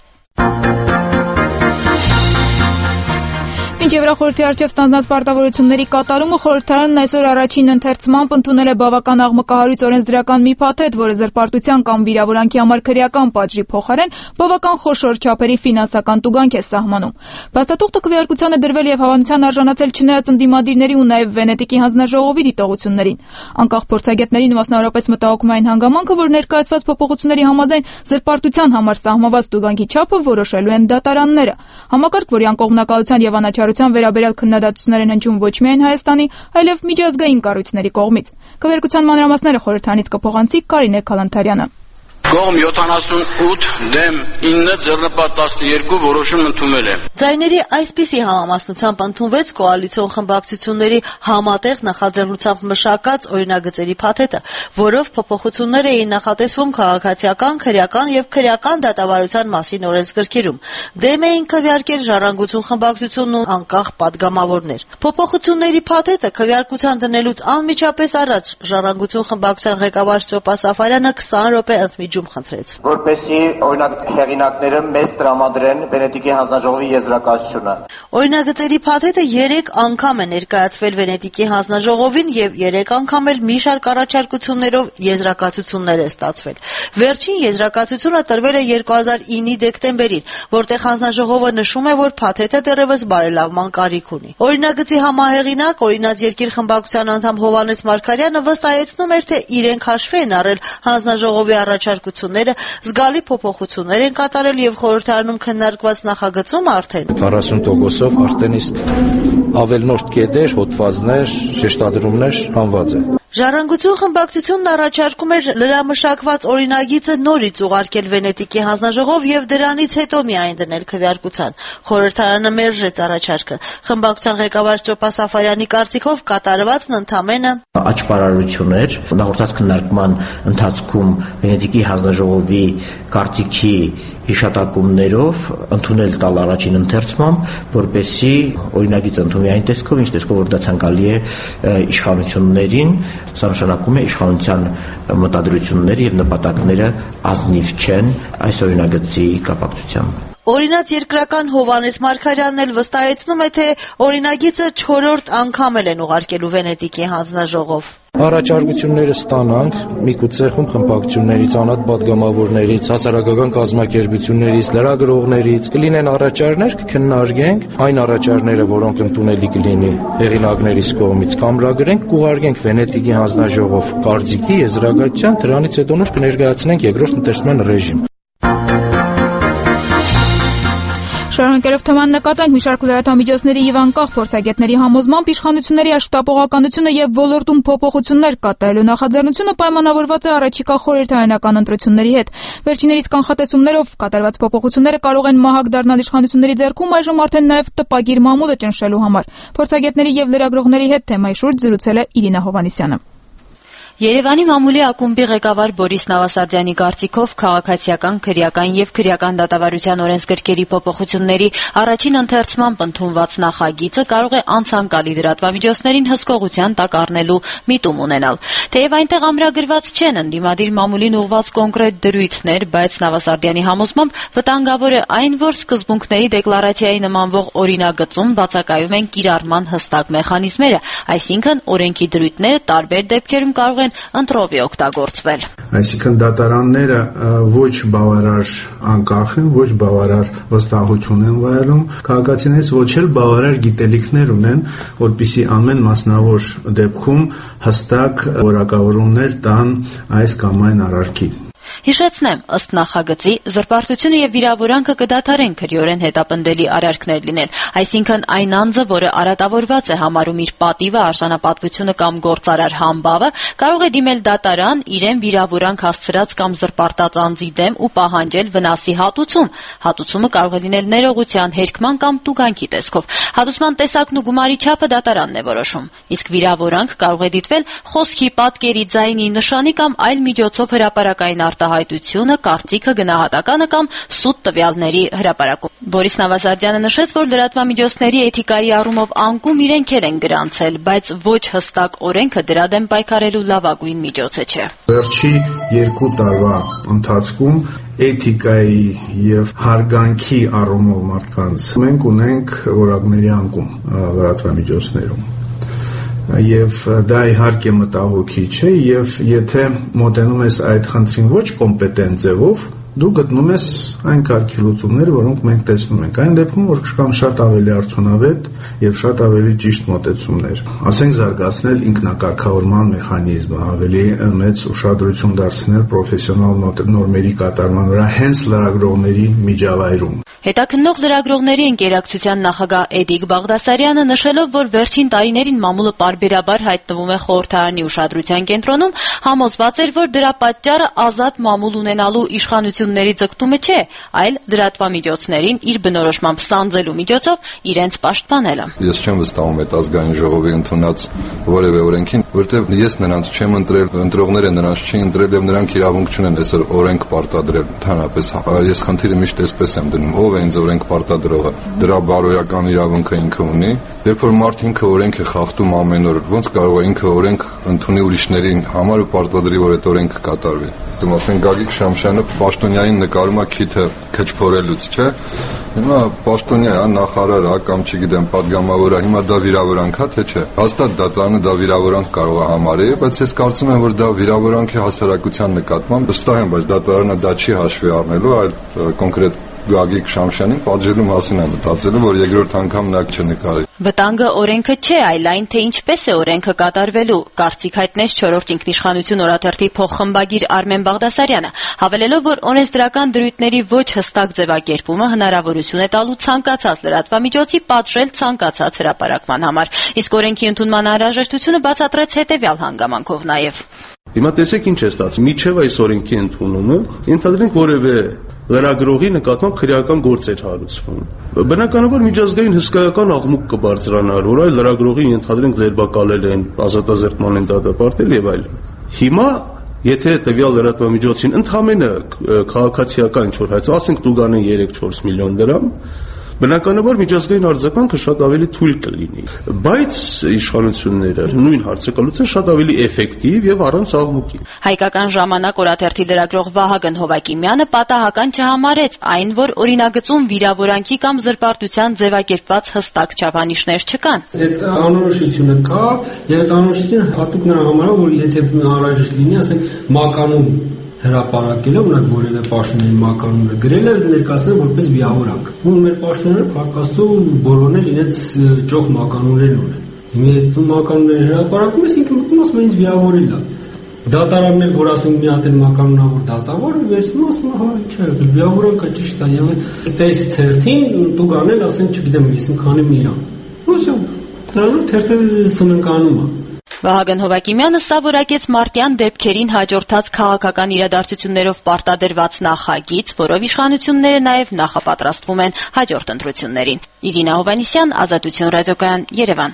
Մինչ Եվրախորհրդի առջև ստանձնած պարտավորությունների կատարումը խորհրդարանն այսօր առաջին ընթերցմամբ ընդունել է բավական աղմկահարույց օրենսդրական մի փաթեթ, որը զրպարտության կամ վիրավորանքի համար քրեական պատժի փոխարեն բավական խոշոր չափերի ֆինանսական տուգանք է սահմանում։ Փաստաթուղթը քվեարկության է դրվել եւ հավանության արժանացել չնայած ընդդիմադիրների ու նաեւ Վենետիկի հանձնաժողովի դիտողություններին։ Անկախ փորձագետներին մասնավորապես մտահոգում այն հանգամանքը, որ ներկայացված փոփոխությունների համաձայն զրպարտության համար սահմանված տուգանքի չափը որոշելու են դատարանները։ Համակարգ, որի անկողմնակալության եւ անաչառության վերաբերյալ քննադատություններ են հնչում ոչ միայն Հայաստանի, այլև միջազգային կառույցների կողմից։ Քվեարկության մանրամասները խորհրդարանից կփոխանցի Կարինե Քալանթարյանը։ Կողմ յոթանասունութ դեմ ինը ձեռնպատ տասնյոթ որոշում ընդունել է։ Ձայների այսպիսի համամասնությամբ ընդունվեց կոալիցիոն խմբակցությունների համատեղ նախաձեռնությամբ մշակած օրինագծերի փաթեթը, որով փոփոխություններ էին նախատեսվում քաղաքացիական, քրեական եւ քրեական դատավարության մասին օրենսգրքերում։ Դեմ էին քվեարկել Ժառանգություն խմբակցությունն ու անկախ падգամավորներ։ Փոփոխությունների փաթեթը քվեարկության դնելուց անմիջապես առաջ Ժառանգություն խմբակցության ղեկավար Ստեփան Սաֆարյանը քսան րոպե ընդմիջում խնդրեց, որպեսզի օրինակ հեղինակները մեզ տրամադրեն Վենետիկի հանձնաժողովի եզրակացությունը։ Օրինագծերի փաթեթը երեք անգամ է ներկայացվել Վենետիկի հանձնաժողովին եւ երեք անգամ էլ մի շարք առաջարկություններով եզրակացություններ է ստացվել։ Վերջին եզրակացությունը տրվել է երկու հազար ինի դեկտեմբերին, որտեղ հանձնաժողովը նշում է, որ փաթեթը դեռևս բարելավման կարիք ունի։ Օրինագծի համահեղինակ Օրինաց երկիր խմբակցության անդամ Հովհաննես Մարգարյանը վստահեցնում էր, թե իրենք հաշվի են առել հանձնաժողովի առաջարկությունները, զգալի փոփոխություններ են կատարել եւ խորհրդարանում քննարկված նախագծում արդեն քառասուն տոկոսով արդեն իսկ ավելնորդ կետեր, հոդվածներ, շեշտադրումներ հանված է։ Ժառանգություն խմբակցությունն առաջարկում էր լրամշակված օրինագիծը նորից ուղարկել Վենետիկի հանձնաժողով եւ դրանից հետո միայն դնել քվեարկության։ Խորհրդարանը մերժեց առաջարկը։ Խմբակցության ղեկավար Ստեփան Սաֆարյանի կարծիքով կատարվածն ընդամենը աճպարարություններ նախորդած քննարկման ընթացքում Վենետիկի հանձնաժողովի կարծիքի հիշատակումներով ընդունել տալ առաջին ընթերցմամբ, որպեսզի օրինագիծը ընդունվի այն տեսքով, ինչ տեսքով որ դա ցանկալի է իշխանություններին, սա նշանակում է իշխանության մտադրությունները եւ նպատակները ազնիվ չեն այս օրինագծի կապակցությամբ։ Օրինաց երկրական Հովհաննես Մարգարյանն էլ վստահեցնում է, թե օրինագիծը չորրորդ անգամ են ուղարկելու Վենետիկի հանձնաժողով։ Առաջարկությունները ստանանք միգուցե խումբ խմբակցություններից, անհատ պատգամավորներից, հասարակական կազմակերպություններից, լրագրողներից կլինեն առաջարկներ, կքննարկենք այն առաջարկները, որոնք ընդունելի կլինի հեղինակներից կողմից, կամրագրենք, կուղարկենք Վենետիկի հանձնաժողով կարծիքի եզրակացության, դրանից հետո նոր կներկայացնենք երկրորդ ընթերցման ռեժիմ։ Շարունակելով թեման նկատենք մի շարք լրատվամիջոցների եւ անկախ փորձագետների համոզմամբ իշխանությունների աշխատողականությունը եւ ոլորտում փոփոխություններ կատարելու նախաձեռնությունը պայմանավորված է առաջիկա խորհրդարանական ընտրությունների հետ։ Վերջիներիս կանխատեսումներով կատարված փոփոխությունները կարող են մահակ դառնալ իշխանությունների ձեռքում այժմ արդեն նաեւ տպագիր մամուլը ճնշելու համար։ Փորձագետների եւ լրագրողների հետ թեմայի շուրջ զրուցել է Իրինա Հովհաննիսյանը։ Երևանի մամուլի ակումբի ղեկավար Բորիս Նավասարդյանի կարծիքով քաղաքացիական, քրեական եւ քրեական դատավարության օրենսգրքերի փոփոխությունների առաջին ընթերցմամբ ընդունված նախագիծը կարող է անցանկալի լրատվամիջոցներին հսկողության տակ առնելու միտում ունենալ։ Թեև այնտեղ ամրագրված չեն ընդդիմադիր մամուլին ուղղված կոնկրետ դրույթներ, բայց Նավասարդյանի համոզմամբ վտանգավոր է այն, որ սկզբունքների դեկլարացիայի նմանվող օրինագծում բացակայում են կիրառման հստակ մեխանիզմերը, այսինքն օրենքի դրույթները տարբեր դեպքերում կարող են ընտրովի օգտագործվել։ Այսինքն դատարանները ոչ բավարար անկախ են, ոչ բավարար վստահություն են վայելում, քաղաքացիներից ոչ էլ բավարար գիտելիքներ ունեն, որպեսզի ամեն մասնավոր դեպքում հստակ որակավորումներ տան այս կամ այն առարկին։ Հիշեցնեմ, ըստ նախագծի, զրպարտությունը եւ վիրավորանքը կդադարեն քրեորեն հետապնդելի արարքներ լինել, այսինքն այն անձը, որը արատավորված է համարում իր պատիվը, արժանապատվությունը կամ գործարար համբավը, կարող է դիմել դատարան իրեն վիրավորանք հասցրած կամ զրպարտած անձի դեմ ու պահանջել վնասի հատուցում։ Հատուցումը կարող է լինել ներողության, հերքման կամ տուգանքի տեսքով։ Հատուցման տեսակն ու գումարի չափը դատարանն է որոշում։ Իսկ վիրավորանք կարող է դիտվել խոսքի, պատկերի, ձայնի, նշանի կամ այլ միջոցով հրապարակային արտահայտության բացահայտությունը, կարծիքը, գնահատականը կամ սուտ տվյալների հրապարակում։ Բորիս Նավասարդյանը նշեց, որ լրատվամիջոցների էթիկայի առումով անկում իրենք էլ են գրանցել, բայց ոչ հստակ օրենքը դրա դեմ պայքարելու լավագույն միջոցը չէ։ Վերջի երկու տարվա ընթացքում էթիկայի եւ հարգանքի առումով մարդկանց մենք ունենք որակների անկում լրատվամիջոցներում։ Եվ դա իհարկե մտահոգիչ է, եւ եթե մոտենում ես այդ խնդրին ոչ կոմպետենտ ձևով, դու գտնում ես այն կարգի լուծումները, որոնք մենք տեսնում ենք։ Այն դեպքում, որ կան շատ ավելի արդյունավետ եւ շատ ավելի ճիշտ մոտեցումներ։ Ասենք զարգացնել ինքնակարգավորման մեխանիզմը, ավելի մեծ ուշադրություն դարձնել պրոֆեսիոնալ նորմերի կատարման վրա հենց լրագրողների միջավայրում։ Հետաքննող լրագրողների ընկերակցության նախագահ Էդիկ Բաղդասարյանը նշելով, որ վերջին տարիներին մամուլը պարբերաբար հայտնվում է խորհրդարանի ուշադրության կենտրոնում, համոզված էր, որ դրա պատճառը ազատ մամուլ ունենալու իշխանությունների ձգտումը չէ, այլ լրատվամիջոցներին իր բնորոշմամբ սանձելու միջոցով իրենց պաշտպանելը։ Ես չեմ վստահում այդ ազգային ժողովի ընդունած որևէ օրենքին, որտեղ ես նրանց չեմ ընտրել, ընտրողները նրանց չի ընտրել եւ նրանք իրավունք չունեն այսօր օրենք պարտադրել ընդհանրապես։ Ես խնդիրը միշտ այսպես եմ դնում, ով է ինձ օրենք պարտադրողը։ Դրա բարոյական իրավունքը ինքը ունի։ Երբ որ մարդ ինքը օրենք է խախտում ամեն օր, ոնց կարող է ինքը օրենք ընդունի ուրիշներին համար ու պարտադրի, որ այդ օրենքը կատարվի։ Դու ասեն Գագիկ Շամշյանը պաշտոնյային նկարում է քիթը քչփորելուց, չէ՞։ Հիմա պաշտոնյա է, նախարար է կամ չգիտեմ, падգամավոր է, հիմա դա վիրավորանք է, թե չէ։ Հաստատ դատարանը դա վիրավորանք կարող է համարել, բայց ես կարծում եմ, որ դա վիրավորանք է հասարակության նկատմամբ։ Վստահ եմ, բայց դատարանը դա չի հաշվի առնելու, այլ կոնկրետ Գագիկ Շամշյանին պատժելու մասին է մտածելու, որ երկրորդ անգամ նա չնկարի։ Վտանգը օրենքը չէ, այլ այն, թե ինչպես է օրենքը կատարվելու, կարծիք հայտնեց չորրորդ ինքնիշխանություն օրաթերթի փոխխմբագիր Արմեն Բաղդասարյանը, հավելելով, որ օրենսդրական դրույթների ոչ հստակ ձևակերպումը հնարավորություն է տալու ցանկացած լրատվամիջոցի պատժել ցանկացած հրապարակման համար, իսկ օրենքի ընդունման անհրաժեշտությունը բացատրեց հետևյալ հանգամանքով նաև։ Հիմա տեսեք ինչ է ստացվում, միջև այս օրենքի ընդունումը, ենթադրենք որևէ լրագրողի նկատմամբ քրեական գործ էր հարուցվում։ Բնականաբար միջազգային հսկայական աղմուկ կբարձրանար, որ այլ լրագրողի ենթադրենք ձերբակալել են, ազատազրկման են դատապարտել եւ այլն։ Հիմա եթե տվյալ լրատվամիջոցին ընդհանրապես քաղաքացիական ինչ-որ հայց, ասենք տուգանեն երեք-չորս միլիոն դրամ, բնականաբար միջազգային արձագանքը շատ ավելի թույլ կլինի, բայց իշխանությունները նույն հարցը կլուծեն շատ ավելի էֆեկտիվ եւ առանց աղմուկի։ Հայկական ժամանակ օրաթերթի լրագրող Վահագն Հովակիմյանը պատահական չհամարեց այն, որ օրինագծում վիրավորանքի կամ զրպարտության ձևակերպված հստակ չափանիշներ չկան։ Այդ անորոշությունը կա, եւ այդ անորոշությունը հատուկ նրա համար, որ եթե անհրաժեշտ լինի, ասենք մականուն հրապարակելով ունակ որևէ պաշտոնյայի մականունը գրել է ներկայացնել որպես վիավորանք։ Ու մեր պաշտոնները փառքաստու բոլորն էլ իրենց ճոխ մականուններ ունեն։ Հիմա այդ մականունները հրապարակում ես ինքը մտնում ասում ինձ վիավորել է։ Դատարանն էլ որ ասում մի հատ էլ մականունավոր դատավոր վերցնում ասում հա չէ վիավորանքը ճիշտ է եւ այս թերթին տուգանել ասեն չգիտեմ ես քանեմ իրան։ Ոսո դրանով թերթը սնանկանում է։ Վահագն Հովակիմյանը սա որակեց մարտյան դեպքերին հաջորդած քաղաքական իրադարձություններով պարտադրված նախագիծ, որով իշխանությունները նաև նախապատրաստվում են հաջորդ ընտրություններին։ Իրինա Հովանիսյան, Ազատություն ռադիոկայան, Երևան։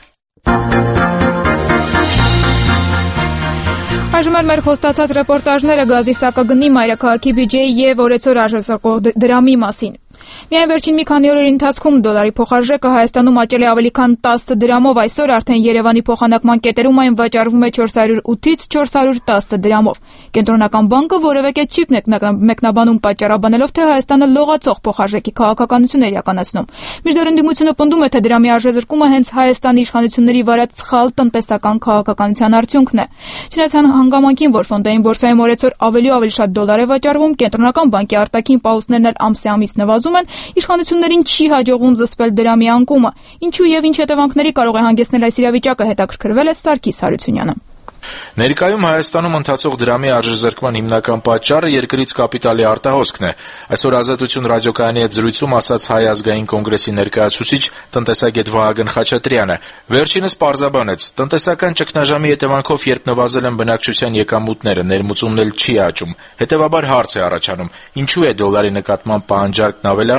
Այժմ մեր խոստացած ռեպորտաժները գազի սակագնի, մայրաքաղաքի բյուջեի եւ օրեցօր արժեզրկող դրամի մասին։ Միայն վերջին մի քանի օրերի ընթացքում դոլարի փոխարժեքը Հայաստանում աճել է ավելի քան տասը դրամով, այսօր արդեն Երևանի փոխանակման կետերում այն վաճառվում է չորս հարյուր ութից չորս հարյուր տասը դրամով։ Կենտրոնական բանկը որևէ կետ չի մեկնաբանում պատճառաբանելով, թե Հայաստանը լողացող փոխարժեքի քաղաքականություն է իրականացնում։ Մինչդեռ ընդդիմությունը պնդում է, թե դրամի արժեզրկումը հենց Հայաստանի իշխանությունների վարած սխալ տնտեսական քաղաքականության արդյունքն է։ Չնայած հանգամանքին, որ ֆոնդային բորսայում օրեցօր ավելի ու ավելի շատ դոլար է վաճառվում, կենտրոնական բանկի արտաքին պահուստներն էլ ամսամիս նվազում են, իշխանություններին չի հաջողվում զսպել դրամի անկումը։ Ինչու եւ ինչ հետևանքների կարող է հանգեցնել այս իրավիճակը, հետաքրքրվել է Սարգիս Հարությունյանը։ Ներկայում Հայաստանում ընթացող դրամի արժեզրկման հիմնական պատճառը երկրից կապիտալի արտահոսքն է։ Այսօր Ազատություն ռադիոկայանի հետ զրույցում ասաց Հայ ազգային կոնգրեսի ներկայացուցիչ տնտեսագետ Վահագն Խաչատրյանը։ Վերջինս պարզաբանեց, տնտեսական ճգնաժամի հետևանքով երբ նվազել են բնակչության եկամուտները, ներմուծումն էլ չի աճում։ Հետևաբար հարց է առաջանում, ինչու է դոլարի նկատմամբ պահանջարկն ավելանում։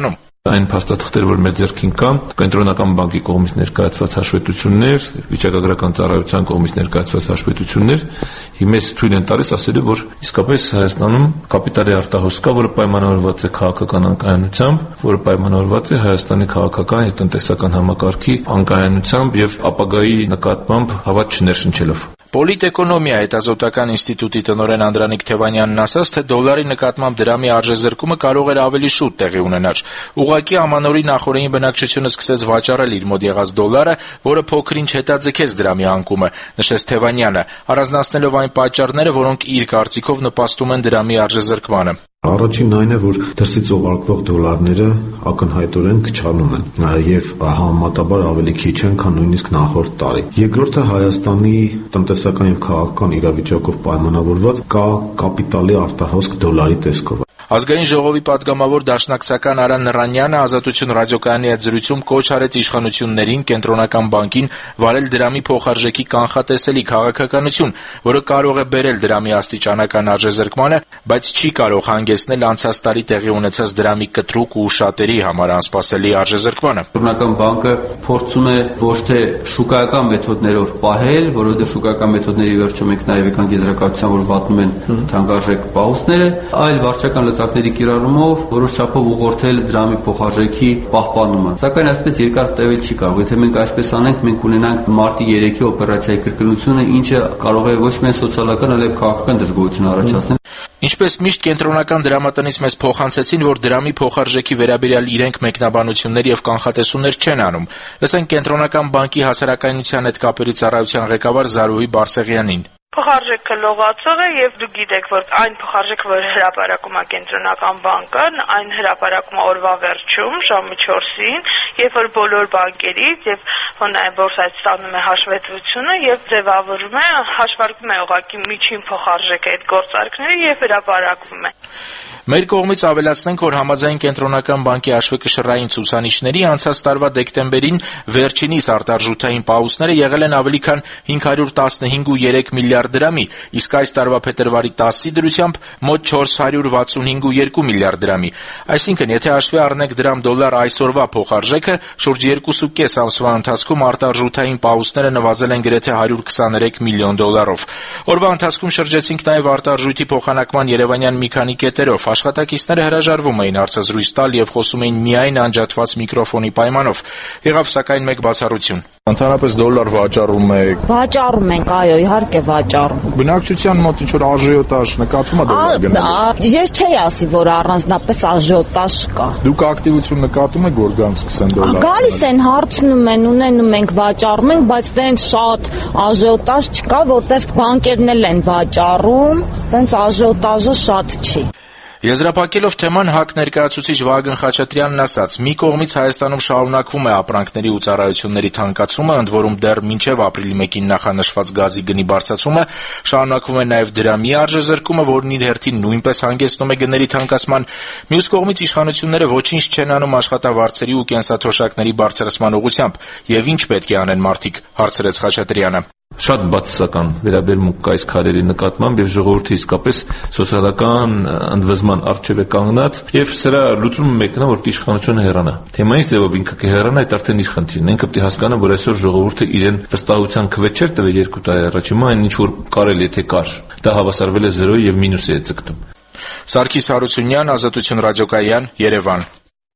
Այն փաստաթղթեր, որ մեր ձեռքին կան, կենտրոնական բանկի կողմից ներկայացված հաշվետվություններ, վիճակագրական ծառայության կողմից ներկայացված հաշվետվություններ, հիմես թույլ են տալիս ասելու, որ իսկապես Հայաստանում կապիտալի արտահոս կա, որը պայմանավորված է քաղաքական անկայունությամբ, որը պայմանավորված է Հայաստանի քաղաքական եւ տնտեսական համակարգի անկայունությամբ եւ ապագայի նկատմամբ հավատ չներշնչելով։ Պոլիտէկոնոմիա հետազոտական ինստիտուտի տնօրեն Անդրանիկ Թևանյանն ասաց, թե դոլարի նկատմամբ դրամի արժեզրկումը կարող էր ավելի շուտ տեղի ունենալ։ Ուղղակի ամանորի նախօրեին բնակչությունը սկսեց վաճառել իր մոտ եղած դոլարը, որը փոքր-ինչ հետաձգեց դրամի անկումը, նշեց Թևանյանը, առանձնացնելով այն պատճառները, որոնք իր կարծիքով նպաստում են դրամի արժեզրկմանը։ Առաջինն այն է, որ դրսից ուղարկվող դոլարները ակնհայտորեն քչանում են եւ համեմատաբար ավելի քիչ են, քան նույնիսկ նախորդ տարի։ Երկրորդը Հայաստանի տնտեսական եւ քաղաքական իրավիճակով պայմանավորված կա կապիտալի արտահոսք դոլարի տեսքով։ Ազգային ժողովի պատգամավոր դաշնակցական Արա Նռանյանը Ազատություն ռադիոկայանի հետ զրույցում կոչ արեց իշխանություններին, կենտրոնական բանկին վարել դրամի փոխարժեքի կանխատեսելի քաղաքականություն, որը կարող է բերել դրամի աստիճանական արժեզրկմանը, բայց չի կարող հանգեցնել անցած տարի տեղի ունեցած դրամի կտրուկ ու շատերի համար անսպասելի արժեզրկմանը։ Կենտրոնական բանկը փորձում է ոչ թե շուկայական մեթոդներով պահել, որովհետև շուկայական մեթոդների վերջում մենք նաև եկանք եզրակացության, որ վատնում են թանկարժեք պահուստները, այլ վարչական լծակների կիրառումով որոշ չափով ուղղորդել դրամի փոխարժեքի պահպանումը։ Սակայն այսպես երկար տևել չի կարող։ Եթե մենք այսպես անենք, մենք ունենանք մարտի երեքի օպերացիայի կրկնությունը, ինչը կարող է ոչ միայն սոցիալական, այլև քաղաքական դժգոհություն առաջացնել։ Ինչպես միշտ կենտրոնական դրամատնից մեզ փոխանցեցին, որ դրամի փոխարժեքի վերաբերյալ իրենք մեկնաբանություններ եւ կանխատեսումներ չեն անում։ Լսենք կենտրոնական բանկի հասարակայնության հետ կապերի ծառայության ղեկավար Զարուհի Բարսեղյանին։ Փոխարժեքը լողացող է եւ դուք գիտեք, որ այն փոխարժեքը, որ հրապարակում է կենտրոնական բանկը, այն հրապարակում է օրվա վերջում ժամը չորսին, երբ որ բոլոր բանկերից եւ նաեւ բորսայից ստանում է հաշվետվությունը եւ ձևավորում է, հաշվարկում է ուղղակի միջին փոխարժեքը այդ գործարքները եւ հրապարակվում է։ Մեր կողմից ավելացնենք, որ համաձայն կենտրոնական բանկի հաշվեկշռային ցուցանիշների անցած տարվա դեկտեմբերին վերջինիս արտարժութային պահուստները եղել են ավելի քան հինգ հարյուր տասնհինգ կόμμα երեք միլիարդ դրամի, իսկ այս տարվա փետրվարի տասի դրությամբ մոտ չորս հարյուր վաթսունհինգ կόμma երկու միլիարդ դրամի։ Այսինքն, եթե հաշվի առնենք դրամ-դոլար այսօրվա փոխարժեքը, շուրջ երկու կես ամսվա ընթացքում արտարժութային պահուստները նվազել են գրեթե հարյուր քսաներեք միլիոն դոլարով։ Օրվա ընթացքում շրջեցինք նաև արտարժույթի փոխանակման երևանյան մի քանի կետերով։ Աշխատակիցները հրաժարվում էին հարցազրույց տալ եւ խոսում էին միայն անջատված միկրոֆոնի պայմանով։ Եղավ սակայն մեկ բացառություն։ Ընդհանրապես դոլար վաճառում եք։ Վաճառում ենք, այո, իհարկե վաճառում։ Բնակչության մոտ ինչ որ աժիոտաժ նկատվում է դոլար գնալու։ Ես չէի ասի, որ առանձնապես աժիոտաժ կա։ Դուք ակտիվություն նկատում եք, որ գան սկսեն դոլար։ Գալիս են, հարցնում են, ունենում ենք, վաճառում ենք, բայց տենց շատ աժիոտաժ չկա, որտեղ բանկերն էլ են վաճառում, տենց աժիոտաժը շատ չի։ Եզրափակելով թեման ՀԱԿ ներկայացուցիչ Վահագն Խաչատրյանն ասաց. «Մի կողմից Հայաստանում շարունակվում է ապրանքների ու ծառայությունների թանկացումը, ընդ որում դեռ մինչև ապրիլի մեկին նախանշված գազի գնի բարձրացումը, շարունակվում է նաև դրամի արժեզրկումը, որն իր հերթին նույնպես հանգեցնում է գների թանկացման։ Մյուս կողմից իշխանությունները ոչինչ չեն անում աշխատավարձերի ու կենսաթոշակների բարձրացման ուղղությամբ։ Եվ ինչ պետք է անեն մարդիկ», հարցրեց Խաչատրյանը։ Շատ բացասական վերաբերմունք կա այս քայլերի նկատմամբ եւ ժողովուրդը իսկապես սոցիալական ընդվզման առջեւ է կանգնած եւ սրա լուծումը մեկն է, որ իշխանությունը հեռանա։ Թեմայից ձևով ինքը կհեռանա, այդ արդեն իր խնդիրն է։ Ինքը պետք է հասկանա, որ այսօր ժողովուրդը իրեն վստահության քվե չէր տվել երկու տարի առաջ, հիմա այն ինչ որ կարել եթե կար, դա հավասարվել է զրոյի եւ մինուսի է ցկտում։ Սարգիս Հարությունյան, Ազատություն ռադիոկայան, Երևան։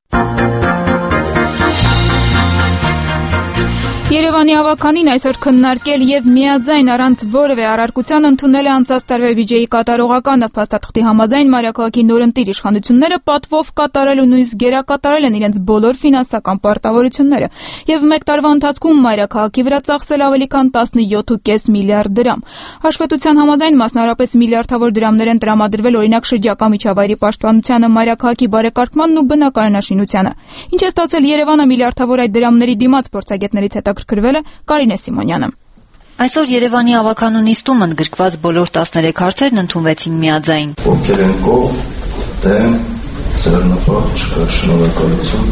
Երևանի ավականին այսօր քննարկել եւ միաձայն առանց որևէ առարկության ընդունել է անցած տարվա բյուջեի կատարողականը։ Փաստաթղթի համաձայն Մարիաքաղաքի նորընտիր իշխանությունները պատվով կատարել ու նույնիսկ գերակատարել են իրենց բոլոր ֆինանսական պարտավորությունները եւ մեկ տարվա ընթացքում Մարիաքաղաքի վրա ծախսել ավելի քան տասնյոթ կόμμα պենս միլիարդ դրամ։ Հաշվետվության համաձայն մասնավորապես միլիարդավոր դրամներ են տրամադրվել օրինակ շրջակա միջավայրի պաշտպանությանը, Մարիաքաղաքի բարեկարգմանն ու բնակարանաշինությանը։ Ինչ է ստացել Երևանը միլիարդավոր այդ դրամների դիմաց, փորձագետներից հետաքրքրվել է Կարինե Սիմոնյանը։ Այսօր Երևանի ավականու նիստում ընդգրկված բոլոր տասներեք հարցերն ընդունվեցին միաձայն։ Ովքեր են կողմ, դեմ, ձեռնպատ, չկա, շնորհակալություն։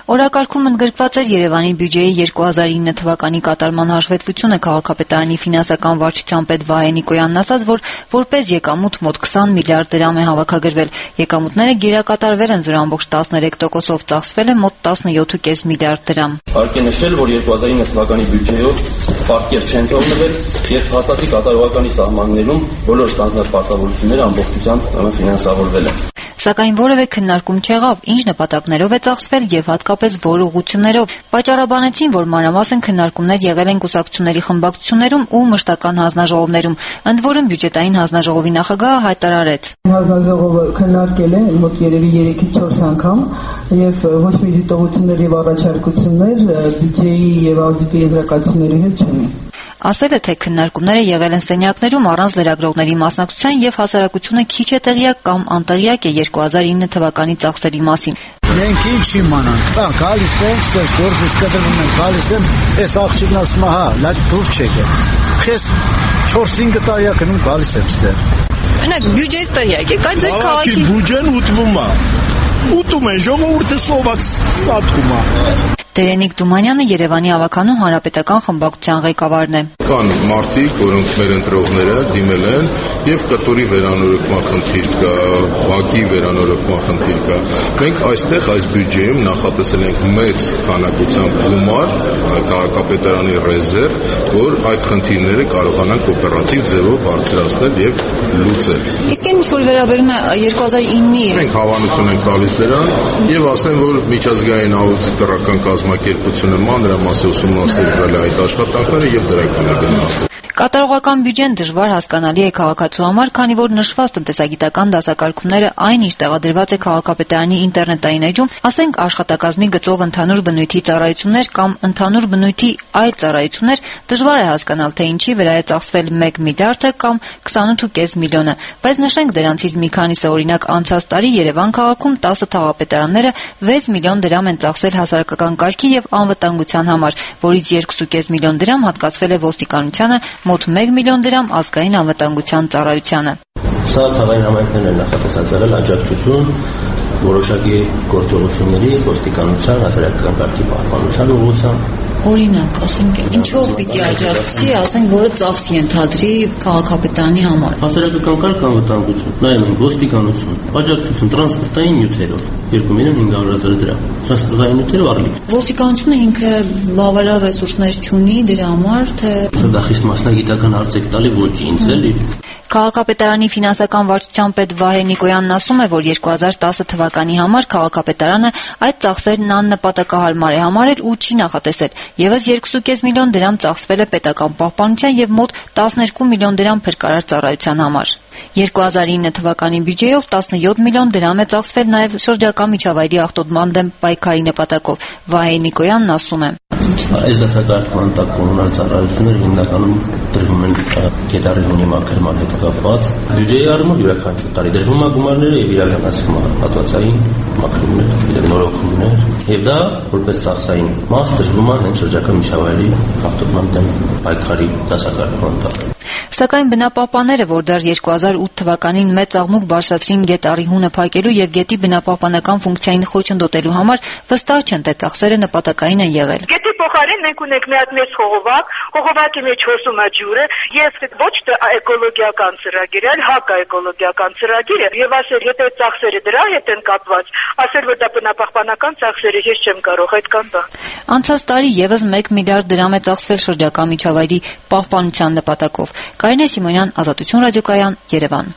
Օրակարգում ընդգրկված էր Երևանի բյուջեի երկու հազար ինը թվականի կատարման հաշվետվությունը։ Քաղաքապետարանի ֆինանսական վարչության պետ Վահե Նիկոյանն ասաց, որ որպես եկամուտ մոտ քսան միլիարդ դրամ է հավաքագրվել։ Եկամուտները գերակատարվել են, զրո ամբողջ տասներեք տոկոսով ծախսվել է մոտ տասնյոթ կես միլիարդ դրամ։ Հարկ է նշել, որ երկու հազար ինը թվականի բյուջեով պարտքեր չեն թողնվել եւ հաստատի կատարողականի սահմաններում բոլոր ստանձնած պարտավորությունները ամբողջությամբ ֆինանսավորվել են։ Սակայն որևէ քննարկում չեղավ, ինչ նպատակներով է ծախսվել եւ հատկապես որ ուղղություններով։ Պատճառաբանեցին, որ մանրամասն քննարկումներ եղել են կուսակցությունների խմբակցություններում ու մշտական հանձնաժողովներում, ընդ որում բյուջետային հանձնաժողովի նախագահը հայտարարեց. Հանձնաժողովը քննարկել է մոտ երևի երեքից չորս անգամ եւ ոչ մի դիտողություններ եւ առաջարկություններ բյուջեի եւ աուդիտի եզրակացությունների հետ չունի։ Ասել է, թե քննարկումները եղել են սենյակներում առանց լրագրողների մասնակցության եւ հասարակությունը քիչ է տեղյակ կամ անտեղյակ է երկու հազար ինը թվականի ծախսերի մասին։ Մենք ինչ իմանանք, բա գալիս են, ստես գործից կտրվում են, գալիս են, այս աղջիկն ասում է, հա, լավ դուրս չեկել։ Քեզ չորս-հինգ տարի է գնում գալիս եմ ստեղ։ Մենակ բյուջեից տեղյակ եք, այդ ձեր քաղաքի բյուջեն ուտվում է։ Ուտում են, ժողովուրդը սոված սատկում է։ Տերենիկ Դումանյանը Երևանի ավականու հանրապետական խմբակցության ղեկավարն է։ Կան մարդիկ, որոնք մեր ընտրողները դիմել են եւ կտորի վերանորոգման խնդիր կա, բակի վերանորոգման խնդիր կա։ Մենք այստեղ այս բյուջեում նախատեսել ենք մեծ քանակությամբ գումար, քաղաքապետարանի ռեզերվ, որ այդ խնդիրները կարողանանք օպերատիվ ձևով բարձրացնել եւ լուծել։ Իսկ ինչ որ վերաբերում է երկու հազար ինի մենք հավանություն ենք տալիս դրան եւ ասեմ, որ միջազգային աուդիտորական կազմակերպությունը մանրամասն ուսումնասիրել է այդ աշխատանքները եւ դրական է գնահատել։ Կատարողական բյուջեն դժվար հասկանալի է քաղաքացու համար, քանի որ նշված տնտեսագիտական դասակարգումները այն, ինչ տեղադրված է քաղաքապետարանի ինտերնետային էջում, ասենք աշխատակազմի գծով ընդհանուր բնույթի ծառայություններ կամ ընդհանուր բնույթի այլ ծառայություններ, դժվար է հասկանալ, թե ինչի վրա է ծախսվել մեկ միլիարդը կամ քսանութ կես միլիոնը, բայց նշենք դրանցից մի քանիսը, օրինակ անցած տարի Երևան քաղաքում տասը թաղապետարանները վեց միլիոն դրամ են ծախսել հասարակական կարգի եւ անվտանգության համար, որից երկու կես միլիոն դրամ հատկացվել է ոստիկանությանը, մոտ մեկ միլիոն դրամ ազգային անվտանգության ծառայությանը։ Սա թվային համայնքներն են նախատեսած եղել աջակցություն որոշակի գործողությունների ոստիկանության հասարակական կարգի պահպանության ուղղությամբ։ Օրինակ, ասենք, ինչով պիտի աջակցի, ասենք, որը ծախս ենթադրի քաղաքապետարանի համար։ Հասարակական կարգ անվտանգություն, նայում ենք ոստիկանություն, աջակցություն տրանսպորտային նյութերով երկու միլիոն հինգ հարյուր հազար դրամ։ Տրանսպորտային նյութերով առիթ։ Ոստիկանությունը ինքը բավարար ռեսուրսներ չունի դրա համար, թե դա խիստ մասնագիտական հարց եք տալի ոչ ինձ էլի։ Քաղաքապետարանի ֆինանսական վարչության պետ Վահե Նիկոյանն ասում է, որ երկու հազար տասը թվականի համար քաղաքապետարանը այդ ծախսերն աննպատակահարմար է համարել ու չի նախատեսել։ Եվս երկու կես միլիոն դրամ ծախսվել է պետական պահպանության եւ մոտ տասներկու միլիոն դրամ փրկարար ծառայության համար։ երկու հազար ինը թվականի բյուջեով տասնյոթ միլիոն դրամ է ծախսվել նաեւ շրջակա միջավայրի աղտոտման դեմ պայքարի նպատակով։ Վահե Նիկոյանն ասում է. Այս դասակարգման տակ կոմունալ ծառայությունները հիմնականում դրվում են գետառի հունի մաքրման հետ կապված։ Բյուջեի առումով յուրաքանչյուր տարի դրվում է գումարները եւ իրականացվում է հատվածային մաքրումներ, չգիտեմ, նորոգումներ, եւ դա որպես ծախսային մաս դրվում է հենց շրջակա միջավայրի աղտոտման դեմ պայքարի դասակարգման տակ։ Սակայն բնապահպանները, որ դեռ երկու հազար ութ թվականին մեծ աղմուկ բարձրացրին գետառի հունը փակելու եւ գետի բնապահպանական ֆունկցիային խոչընդոտելու համար, վստահ չեն, թե ծախսերը նպատակային են եղել։ Գետի փոխարեն մենք ունենք մի հատ մեծ խողովակ, խողովակի մեջ հոսում է ջուրը, եւ ոչ թե էկոլոգիական ծրագիր, այլ հակաէկոլոգիական ծրագիր է, եւ ասել, եթե ծախսերը դրա հետ են կապված, ասել, որ դա բնապահպանական ծախսեր է, ես չեմ կարող այդքան բան։ Անցած տարի եւս մեկ միլիարդ դրամ է ծախսվել շրջակա միջավայրի պահպանության նպատակով։ Կարինե Սիմոնյան, Ազատություն ռադիոկայան, Երևան։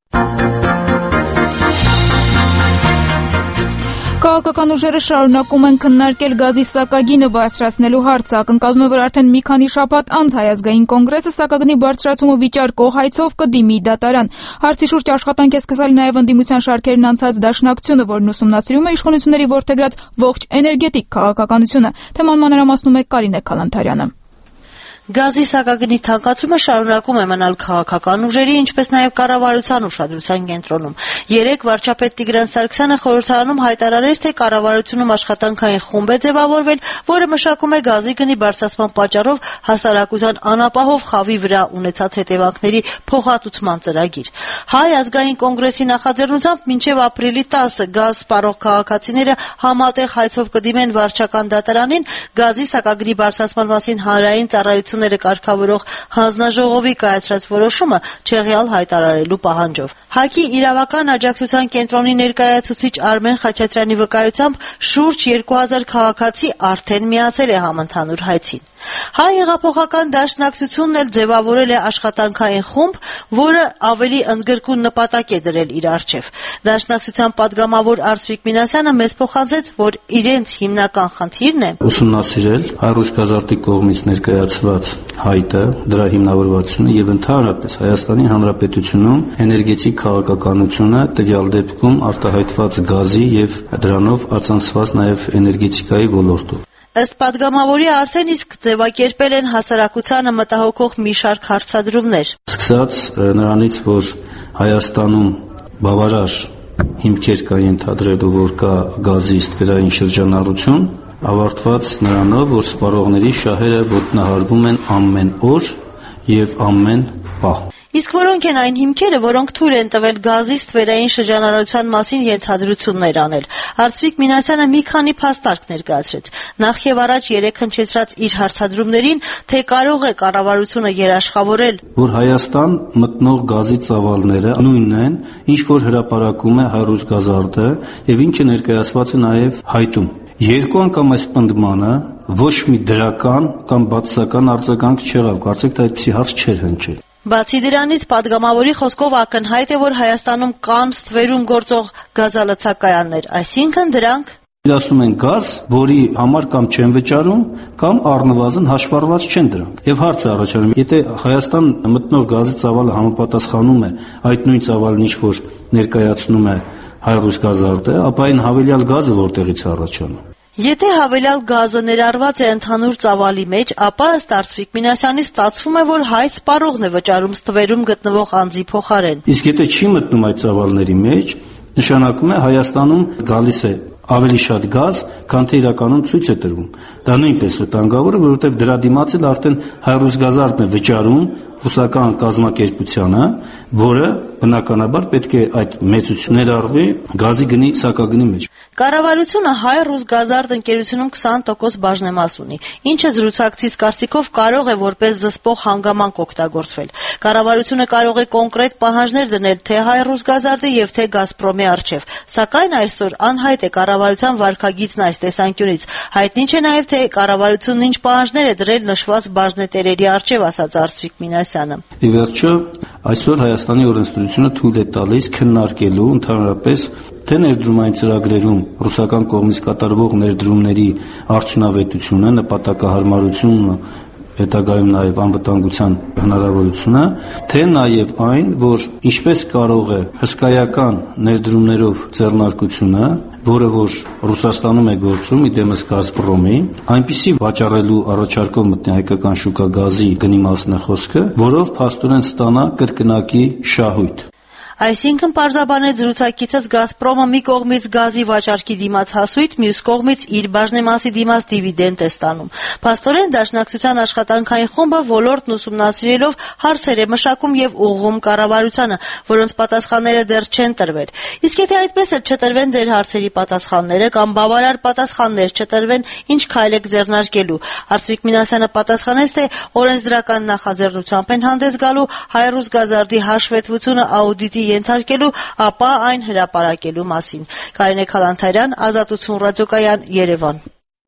Քաղաքական ուժերը շարունակում են քննարկել գազի սակագինը բարձրացնելու հարցը։ Ակնկալվում է, որ արդեն մի քանի շաբաթ անց Հայազգային կոնգրեսը սակագնի բարձրացումը վիճարկող հայցով կդիմի դատարան։ Հարցի շուրջ աշխատանք է սկսել նաև ընդդիմության շարքերն անցած դաշնակցությունը, որն ուսումնասիրում է իշխանությունների որդեգրած ողջ էներգետիկ քաղաքականությունը։ Թեման մանրամասնում է Կարինե Քալանթարյանը։ Գազի սակագնի թանկացումը շարունակում է մնալ քաղաքական ուժերի, ինչպես նաև կառավարության ուշադրության կենտրոնում։ Երեկ վարչապետ Տիգրան Սարգսյանը խորհրդարանում հայտարարեց, թե կառավարությունում աշխատանքային խումբ է ձևավորվել, որը մշակում է գազի գնի բարձրացման պատճառով հասարակության անապահով խավի վրա ունեցած հետևանքների փոխհատուցման ծրագիր։ Հայ ազգային կոնգրեսի նախաձեռնությամբ մինչև ապրիլի տասը գազ սպառող քաղաքացիները համատեղ հայցով կդիմեն վարչական դատարանին գազի սակագնի բարձրացման մասին հանրային ծառայություն կարգավորող հանձնաժողովի կայացրած որոշումը չեղյալ հայտարարելու պահանջով։ ՀԱԿ-ի իրավական աջակցության կենտրոնի ներկայացուցիչ Արմեն Խաչատրյանի վկայությամբ շուրջ երկու հազար քաղաքացի արդեն միացել է համընդհանուր հայցին։ Հայ հեղափոխական դաշնակցությունն էլ ձևավորել է աշխատանքային խումբ, որը ավելի ընդգրկուն նպատակ է դրել իր առջև։ Դաշնակցության падգամավոր Արծվիկ Մինասյանը մեզ փոխանցեց, որ իրենց հիմնական խնդիրն է ուսումնասիրել հայ-ռուս գազարտի կողմից ներկայացված հայտը, դրա հիմնավորվածությունը եւ ընդհանրապես Հայաստանի Հանրապետությունում էներգետիկ քաղաքականությունը, տվյալ դեպքում արտահայտված գազի եւ դրանով արձանցված նաեւ էներգետիկայի ոլորտում։ Ըստ падգամավորի արդեն իսկ ձևակերպել են հասարակությանը մտահոգող մի շարք հարցադրումներ։ Սկսած նրանից, որ Հայաստանում բավարար հիմքեր կա ենթադրելու, որ կա գազի ստվերային շրջանառություն, ավարտված նրանով, որ սպառողների շահերը ոտնահարվում են ամեն օր եւ ամեն պահ։ Իսկ որոնք են այն հիմքերը, որոնք թույլ են տվել գազի ստվերային շրջանառության մասին ենթադրություններ անել։ Արծվիկ Մինասյանը մի քանի փաստարկ ներկայացրեց։ Նախ եւ առաջ երեք հնչեցրած իր հարցադրումներին, թե կարող է կառավարությունը երաշխավորել, որ Հայաստան մտնող գազի ծավալները նույնն են, ինչ որ հրապարակում է հայ-ռուս գազարտը եւ ինչը ներկայացված է նաեւ հայտում։ Երկու անգամ այս պնդմանը ոչ մի դրական կամ բացասական արձագանք չեղավ, կարծեք դա այդպիսի հարց չէր հնչել։ Բացի դրանից, падգամավորի խոսքով ակնհայտ է, որ Հայաստանում կան ստվերում գործող գազալցակայաններ, այսինքն դրանք ասում են գազ, որի համար կամ չեն վճարում, կամ առնվազն հաշվառված չեն դրանք։ Եվ հարց է առաջանում, եթե Հայաստան մտնող գազի ծավալը համապատասխանում է այդ նույն ծավալին, ինչ որ ներկայացնում է հայ-ռուս գազարտը, ապա այն հավելյալ գազը որտեղից է առաջանում։ Եթե հավելյալ գազը ներառված է ընդհանուր ծավալի մեջ, ապա ըստ Արծվիկ Մինասյանի ստացվում է, որ հայ սպառողն է վճարում ստվերում գտնվող անձի փոխարեն։ Իսկ եթե չի մտնում այդ ծավալների մեջ, նշանակում է Հայաստանում գալիս է ավելի շատ գազ, քան թե իրականում ցույց է տրվում։ Դա նույնպես վտանգավոր է, որովհետև դրա դիմաց էլ արդեն հայ-ռուս գազարտն է վճարում ռուսական կազմակերպությանը, որը բնականաբար պետք է այդ մեծություն ներառվի գազի գնի սակագնի մեջ։ Կառավարությունը հայ-ռուս գազարդ ընկերությունում քսան տոկոս բաժնեմաս ունի, ինչը զրուցակցից կարծիքով կարող է որպես զսպող հանգամանք օգտագործվել։ Կառավարությունը կարող է կոնկրետ պահանջներ դնել թե հայ-ռուս գազարդի եւ թե Գազպրոմի առջեւ, սակայն այսօր անհայտ է կառավարության վարքագիծն այս տեսանկյունից։ Հայտնի չէ նաեւ թե կառավարությունն ինչ պահանջներ է դրել նշված բաժնետերերի առջեւ, ասաց Արծվիկ Մինասյանը։ Ի վերջո, այսօր Հայաստանի օրենսդրությունը թույլ է տալիս քննարկելու ընդհանրապես թե ներդրումային ծրագրերում ռուսական կողմից կատարվող ներդրումների արդյունավետությունը, նպատակահարմարությունը, հետագայում նաև անվտանգության հնարավորությունը, թե նաև այն, որ ինչպես կարող է հսկայական ներդրումներով ձեռնարկությունը, որը որ Ռուսաստանում է գործում, իդեմս Գազպրոմի, այնպիսի վաճառելու առաջարկով մտնի հայկական շուկա գազի գնի մասն է խոսքը, որով փաստորեն ստանա կրկնակի շահույթ։ Այսինքն պարզաբանեց զրուցակիցս Գազպրոմը մի կողմից գազի վաճառքի դիմաց հասույթ, մյուս կողմից իր բաժնեմասի դիմաց դիվիդենդ է ստանում։ Փաստորեն Դաշնակցության աշխատանքային խումբը ոլորտն ուսումնասիրելով հարցեր է մշակում եւ ուղղում կառավարությանը, որոնց պատասխանները դեռ չեն տրվել։ Իսկ եթե այդպես էլ չտրվեն ձեր հարցերի պատասխանները կամ բավարար պատասխաններ չտրվեն, ինչ քայլ եք ձեռնարկելու։ Արծվիկ Մինասյանը պատասխանեց, թե օրենսդրական նախաձեռնությամբ են հանդես գալու հայ-ռուս գազարդի հաշվետվությունը աուդիտի ենթարկելու, ապա այն հրապարակելու մասին։ Կարինե Քալանթարյան, Ազատություն ռադիոկայան, Երևան։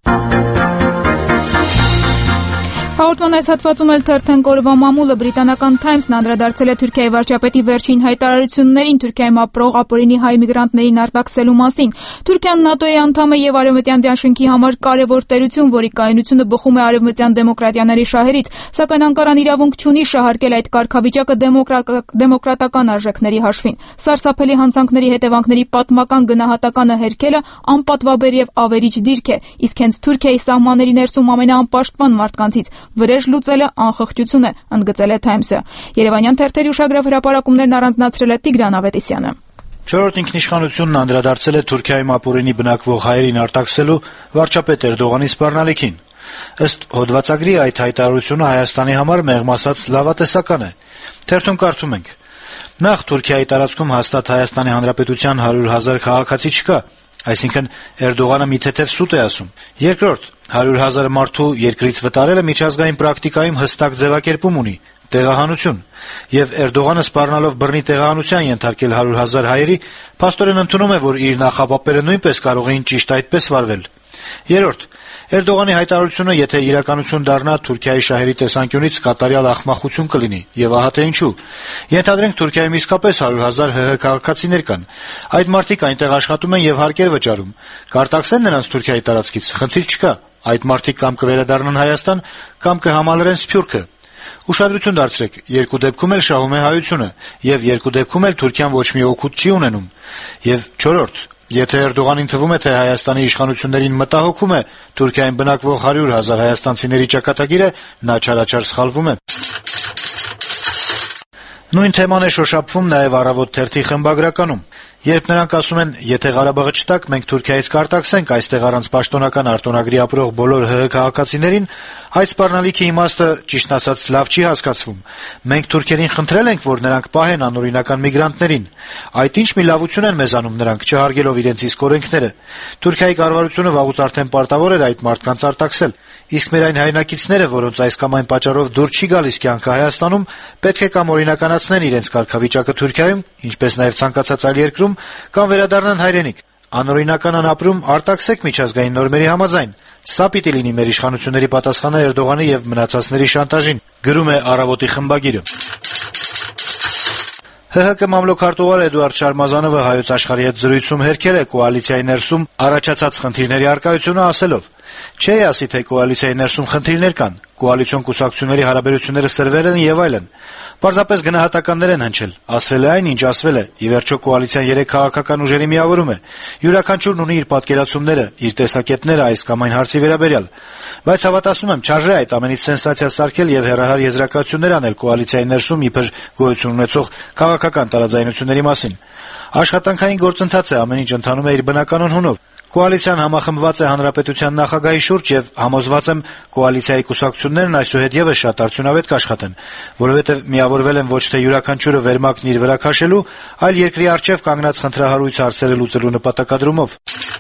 Հաղորդման այս հատվածում էլ թերթենք օրվա մամուլը բրիտանական Times-ն անդրադարձել է Թուրքիայի վարչապետի վերջին հայտարարություններին Թուրքիայում ապրող ապօրինի հայ միգրանտներին արտաքսելու մասին։ Թուրքիան ՆԱՏՕ-ի անդամ է եւ արևմտյան դաշինքի համար կարևոր տերություն, որի կայունությունը բխում է արևմտյան դեմոկրատիաների շահերից, սակայն Անկարան իրավունք չունի շահարկել այդ կարգավիճակը դեմոկրատական արժեքների հաշվին։ Սարսափելի հանցանքների հետևանքների պատմական գնահատականը հերքելը անպատվաբեր եւ ավերիչ դիրք է, իսկ հենց Թուրքիայի սահմանների ներսում ամենաանպաշտպան մարդկանցից վրեժ լուծելը անխղճություն է, ընդգծել է Times-ը։ Երևանյան թերթերի ուշագրավ հրապարակումներն առանձնացրել է Տիգրան Ավետիսյանը։ Չորրորդ ինքնիշխանությունն անդրադարձել է Թուրքիայում ապօրինի բնակվող հայերին արտաքսելու վարչապետ Էրդողանի սպառնալիքին։ Ըստ հոդվածագրի այդ հայտարարությունը Հայաստանի համար մեղմ ասած լավատեսական է։ Թերթում կարդում ենք. Նախ Թուրքիայի տարածքում հաստատ Հայաստանի Հանրապետության հարյուր հազար քաղաքացի չկա, այսինքն Էրդողանը մի թեթև սուտ է ասում։ Երկրորդ, հարյուր հազար մարդու երկրից վտարելը միջազգային պրակտիկայում հստակ ձևակերպում ունի՝ տեղահանություն, եւ Էրդողանը սպառնալով բռնի տեղահանության ենթարկել հարյուր հազար հայերի, փաստորեն ընդունում է, որ իր նախապապերը նույնպես կարող էին ճիշտ այդպես վարվել։ Երրորդ, Էրդողանի հայտարարությունը, եթե իրականություն դառնա, Թուրքիայի շահերի տեսանկյունից կատարյալ ախմախություն կլինի, եւ ահա թե ինչու։ Ենթադրենք Թուրքիայում իսկապես հարյուր հազար ՀՀ քաղաքացիներ կան։ Այդ մարդիկ այնտեղ աշխատում են եւ հարկեր վճարում։ Կարտաքսեն նրանց Թուրքիայի տարածքից, խնդիր չկա։ Այդ մարդիկ կամ կվերադառնան Հայաստան, կամ կհամալրեն Սփյուռքը։ Ուշադրություն դարձրեք, երկու դեպքում էլ շահում է հայությունը, եւ երկու դեպքում էլ Թուրքիան ոչ մի օգուտ չի ունենում։ Եվ չորրորդ, եթե Էրդողանին թվում է, թե Հայաստանի իշխանություններին մտահոգում է Թուրքիայում բնակվող հարյուր հազար հայաստանցիների ճակատագիրը, նա չարաչար սխալվում է։ Նույն թեման է շոշափվում նաև Առավոտ թերթի խմբագրականում։ Երբ նրանք ասում են, եթե Ղարաբաղը չտակ, մենք Թուրքիայից կարտաքսենք այստեղ առանց պաշտոնական արտոնագրի ապրող բոլոր ՀՀ քաղաքացիներին, այդ սպառնալիքի իմաստը, ճիշտն ասած, լավ չի հասկացվում։ Մենք թուրքերին խնդրել ենք, որ նրանք պահեն անօրինական միգրանտներին։ Այդ ինչ մի լավություն են մեզանում նրանք, չհարգելով իրենց իսկ օրենքները։ Թուրքիայի կառավարությունը վաղուց արդեն պարտավոր էր այդ մարդկանց արտաքսել։ Իսկ մեր այն հայրենակիցները, որոնց այս կամ այն պատճառով դուր չի գալիս կյանքը Հայաստանում, պետք է կամ օրինականացնեն իրենց կարգավիճակը Թուրքիայում, ինչպես նաև ցանկացած այլ երկրում, կամ վերադառնան հայրենիք։ Անօրինական անապրում արտաքսեք միջազգային նորմերի համաձայն։ Սա պիտի լինի մեր իշխանությունների պատասխանը Էրդողանի եւ մնացածների շանտաժին, գրում է Առավոտի խմբագիրը։ ՀՀԿ մամլոքարտուղար Էդուարդ Շարմազանովը Հայոց աշխարհի հետ զրույցում հերքել է կոալիցիայի ներսում առաջացած խնդիրների առկայությունը, ասելով. «Չէ, ասի թե կոալիցիայի ներսում խնդիրներ կան, կոալիցիոն կուսակցությունների հարաբերությունները սրվել են եւ այլն։ Պարզապես գնահատականներ են հնչել, ասվել է այն, ինչ ասվել է, ի վերջո կոալիցիան երեք քաղաքական ուժերի միավորում է, յուրաքանչյուրն ունի իր պատկերացումները, իր տեսակետները այս կամ այն հարցի վերաբերյալ։ Բայց հավատացնում եմ, չարժե այդ ամենից սենսացիա սարքել եւ հեռահար եզրակացություններ անել կոալիցիայի ներսում իբր գոյություն ունեցող քաղաքական տարաձայնությունների մասին։ Աշխատանքային գործընթաց է, ամեն ինչ ընթանում է իր բնականon հունով։ Կոալիցիան համախմբված է հանրապետության նախագահի շուրջ եւ համոզված եմ կոալիցիայի կուսակցություններն այսուհետ եւս շատ արդյունավետ կաշխատեն, որովհետեւ միավորվել են ոչ թե յուրաքանչյուրը վերմակն իր վրա քաշելու, այլ երկրի առջեւ կանգնած խնդրահարույց հարցերը լուծելու նպատակադրումով»։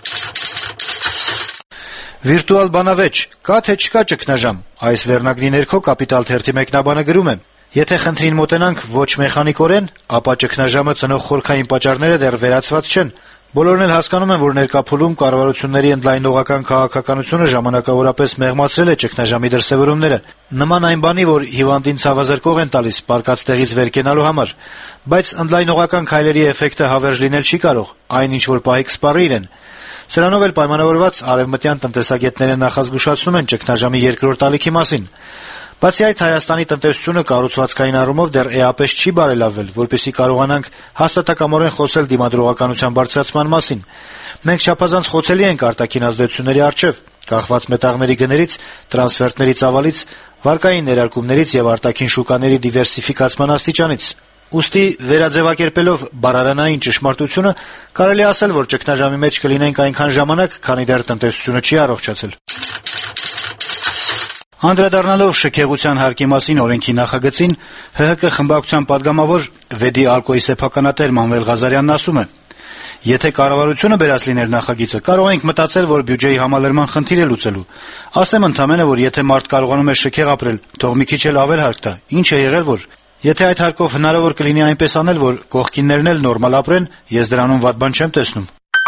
Վիրտուալ բանավեճ՝ կա թե չկա ճգնաժամ։ Այս վերնագրի ներքո Կապիտալ թերթի մեկնաբանը գրում է. Եթե խնդրին մոտենանք ոչ մեխանիկորեն, ապա ճգնաժամը ծնող խորքային պատճառները դեռ վերացված չեն։ Բոլորն էլ հասկանում են, որ ներկա փուլում կառավարությունների ընդլայնողական քաղաքականությունը ժամանակավորապես մեղմացրել է ճգնաժամի դրսևորումները, նման այն բանի, որ հիվանդին ցավազրկող են տալիս պարկած տեղից վեր կենալու համար։ Բայց ընդլայնողական քայլերի էֆեկտը հավերժ լինել չի կարող, այն ինչ որ պահի կսպառի իրեն։ Սրանով էլ պայմանավորված արևմտյան տնտեսագետները նախազգուշացնում են ճգնաժամի երկրորդ ալիքի մասին։ Բացի այդ, Հայաստանի տնտեսությունը կառուցվածքային առումով դեռ էապես չի բարելավվել, որպեսզի կարողանանք հաստատակամորեն խոսել դիմադրողականության բարձրացման մասին։ Մենք չափազանց խոցելի ենք արտաքին ազդեցությունների առջև, կախված մետաղների գներից, տրանսֆերտների ծավալից, վարկային ներարկումներից եւ արտաքին շուկաների դիվերսիֆիկացման աստիճանից։ Ուստի վերաձևակերպելով բառարանային ճշմարտությունը, կարելի ասել, որ ճգնաժամի մեջ կլինենք այնքան ժամանակ, քանի դեռ տնտեսությունը չի առողջացել։ Անդրադառնալով շքեղության հարկի մասին օրենքի նախագծին, ՀՀԿ խմբակցության падգամավոր Վեդի ալկոյի սեփականատեր Մանվել Ղազարյանն ասում է. Եթե կառավարությունը բերած լիներ նախագիծը, կարող ենք մտածել, որ բյուջեի համալրման խնդիր է լուծելու։ Ասեմ ընդամենը, որ եթե մարդ կարողանում է շքեղ ապրել, թող մի քիչ էլ ավել հարկ տա։ Ինչ է եղել, որ եթե այդ հարկով հնարավոր կլինի այնպես անել, որ կողքիններն էլ նորմալ ապրեն, ես դրանում վատ բան չեմ տեսնում։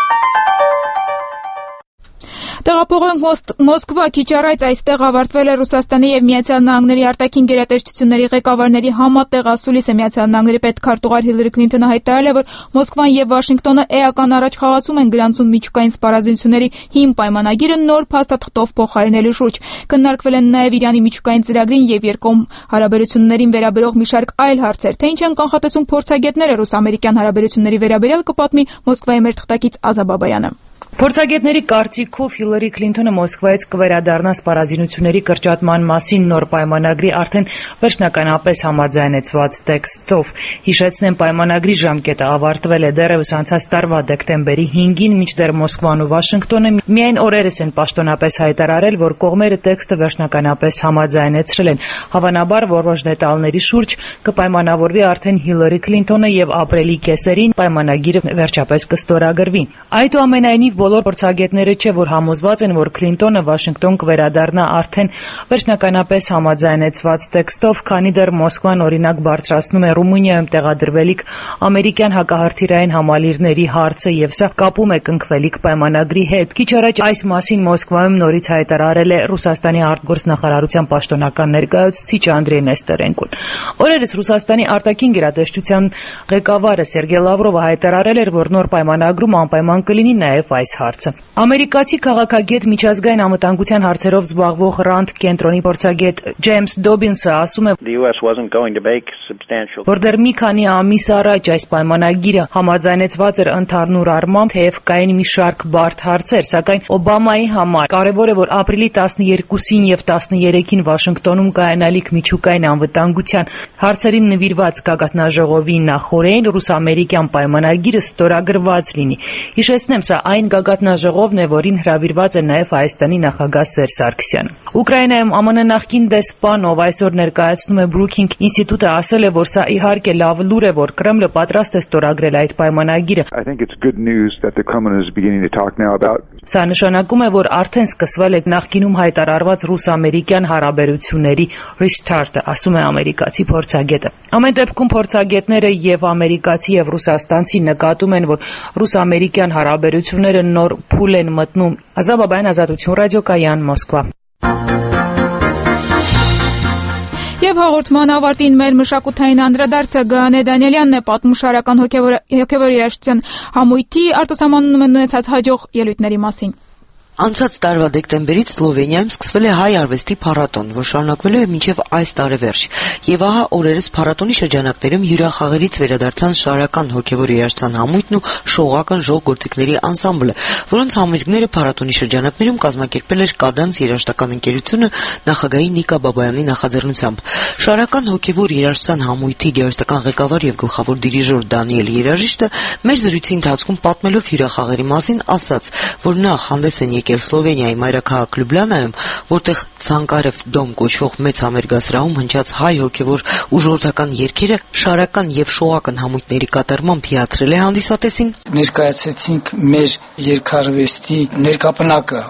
Տեղափոխենք Մոսկվա, քիչ առաջ այստեղ ավարտվել է Ռուսաստանի եւ Միացյալ Նահանգների արտաքին գերատեսչությունների ղեկավարների համատեղ ասուլիսը։ Միացյալ Նահանգների պետքարտուղար Հիլարի Քլինթոնը հայտարարել է, որ Մոսկվան եւ Վաշինգտոնը էական առաջխաղացում են գրանցում միջուկային սպառազինությունների հիմն պայմանագիրը նոր փաստաթղթով փոխարինելու շուրջ։ Քննարկվել են նաեւ Իրանի միջուկային ծրագրին եւ երկկողմ հարաբերություններին վերաբերող մի շարք այլ հարցեր։ Թե ինչ են կանխատեսում փորձագետները ռուս-ամերիկյան հարաբերությունների վերաբերյալ, կպատմի Մոսկվայի մեր թղթակից Ազա Բաբայանը։ Փորձագետների կարծիքով Հիլարի Քլինթոնը Մոսկվայից կվերադառնա սպառազինությունների կրճատման մասին նոր պայմանագրի արդեն վերջնականապես համաձայնեցված տեքստով։ Հիշեցնեմ, պայմանագրի ժամկետը ավարտվել է դեռևս անցած տարվա դեկտեմբերի հինգին, մինչդեռ Մոսկվան ու Վաշինգտոնը միայն օրերս են պաշտոնապես հայտարարել, որ կողմերը տեքստը վերջնականապես համաձայնեցրել են։ Հավանաբար որոշ դետալների շուրջ կպայմանավորվի արդեն Հիլարի Քլինթոնը եւ ապրիլի կեսերին պայմանագիրը վերջապես կստորագրվի։ Այդուամենայնիվ բոլոր փորձագետները չէ որ համոզված են, որ Քլինտոնը Վաշինգտոն կվերադառնա արդեն վերջնականապես համաձայնեցված տեքստով, քանի դեռ Մոսկվան օրինակ բարձրացնում է Ռումունիայում տեղադրվելիք ամերիկյան հակահրթիռային համալիրների հարցը եւ սա կապում է կնքվելիք պայմանագրի հետ։ Քիչ առաջ այս մասին Մոսկվայում նորից հայտարարել է Ռուսաստանի արտգործնախարարության պաշտոնական ներկայացուցիչ Անդրեյ Նեստերենկոն։ Օրերս Ռուսաստանի արտաքին գերատեսչության ղեկավարը Սերգեյ Լավրովը հայտարարել էր, որ նոր պայմանագրում անպայման կլինի նաեւ այս հարցը։ Ամերիկացի քաղաքագետ միջազգային անվտանգության հարցերով զբաղվող Ռանդ կենտրոնի փորձագետ Ջեյմս Դոբինսը ասում է, որ դեռ մի քանի ամիս առաջ այս պայմանագիրը համաձայնեցված էր ընդհանուր առմամբ, թեև կային մի շարք բարդ հարցեր, սակայն Օբամայի համար կարևոր է, որ ապրիլի տասներկուսին եւ տասներեքին Վաշինգտոնում կայանալիք միջուկային անվտանգության հարցերին նվիրված գագաթնաժողովի նախօրեին ռուս-ամերիկյան պայմանագիրը ստորագրված լինի։ Հիշեցնեմ, սա այն գագաթնաժողովն է, որին հրավիրված է նաև Հայաստանի նախագահ Սերժ Սարգսյանը։ Ուկրաինայում ԱՄՆ նախկին դեսպան, ով այսօր ներկայացնում է Brookings ինստիտուտը, ասել է, որ սա իհարկե լավ լուր է, որ Կրեմլը պատրաստ է ստորագրել այդ պայմանագիրը։ Սա նշանակում է, որ արդեն սկսվել է նախկինում հայտարարված ռուս-ամերիկյան հարաբերությունների restart-ը, ասում է ամերիկացի փորձագետը։ Ամեն դեպքում փորձագետները եւ ամերիկացի եւ ռուսաստանցի նկատում են, որ ռուս-ամերիկյան հարաբերությունները նոր փուլ են մտնում։ Ազատ Բաբայան, Ազատություն ռադիոկայան, Մոսկվա։ Եվ հաղորդման ավարտին մեր մշակութային անդրադարձը Գայանե Դանիելյանն է պատմում շարական հոգևոր երաժշտության համույթի արտասահմանում ունեցած հաջող ելույթների մասին։ Անցած տարվա դեկտեմբերից Սլովենիայում սկսվել է հայ արվեստի փառատոն, որ շարունակվելու է մինչև այս տարեվերջ։ Եվ ահա օրերս փառատոնի շրջանակներում հյուրախաղերից վերադարձան շարական հոգևոր երաժշտության համույթն ու շողական ժողգործիկների անսամբլը, որոնց համերգները փառատոնի շրջանակներում կազմակերպել էր Կադանց երաժշտական ընկերությունը նախագահի Նիկա Բաբայանի նախաձեռնությամբ։ Շարական հոգևոր երաժշտության համույթի գեղարվեստական ղեկավար եւ գլխավոր դիրիժոր Դանիել Երաժիշտը մեր զրույցի ընթացքում պատմելով հյուրախաղերի մասին ասաց, որ նախ հանդես են եկել Սլովենիայի մայրաքաղաք Լյուբլյանայում, որտեղ Ցանկարև դոմ կոչվող մեծ համերգասրահում հնչած հայ հոգևոր ու ժողովրդական երգերը շարական եւ շողական համույթների կատարմամբ հիացրել է հանդիսատեսին։ Ներկայացեցինք մեր երգարվեստի ներկապնակը,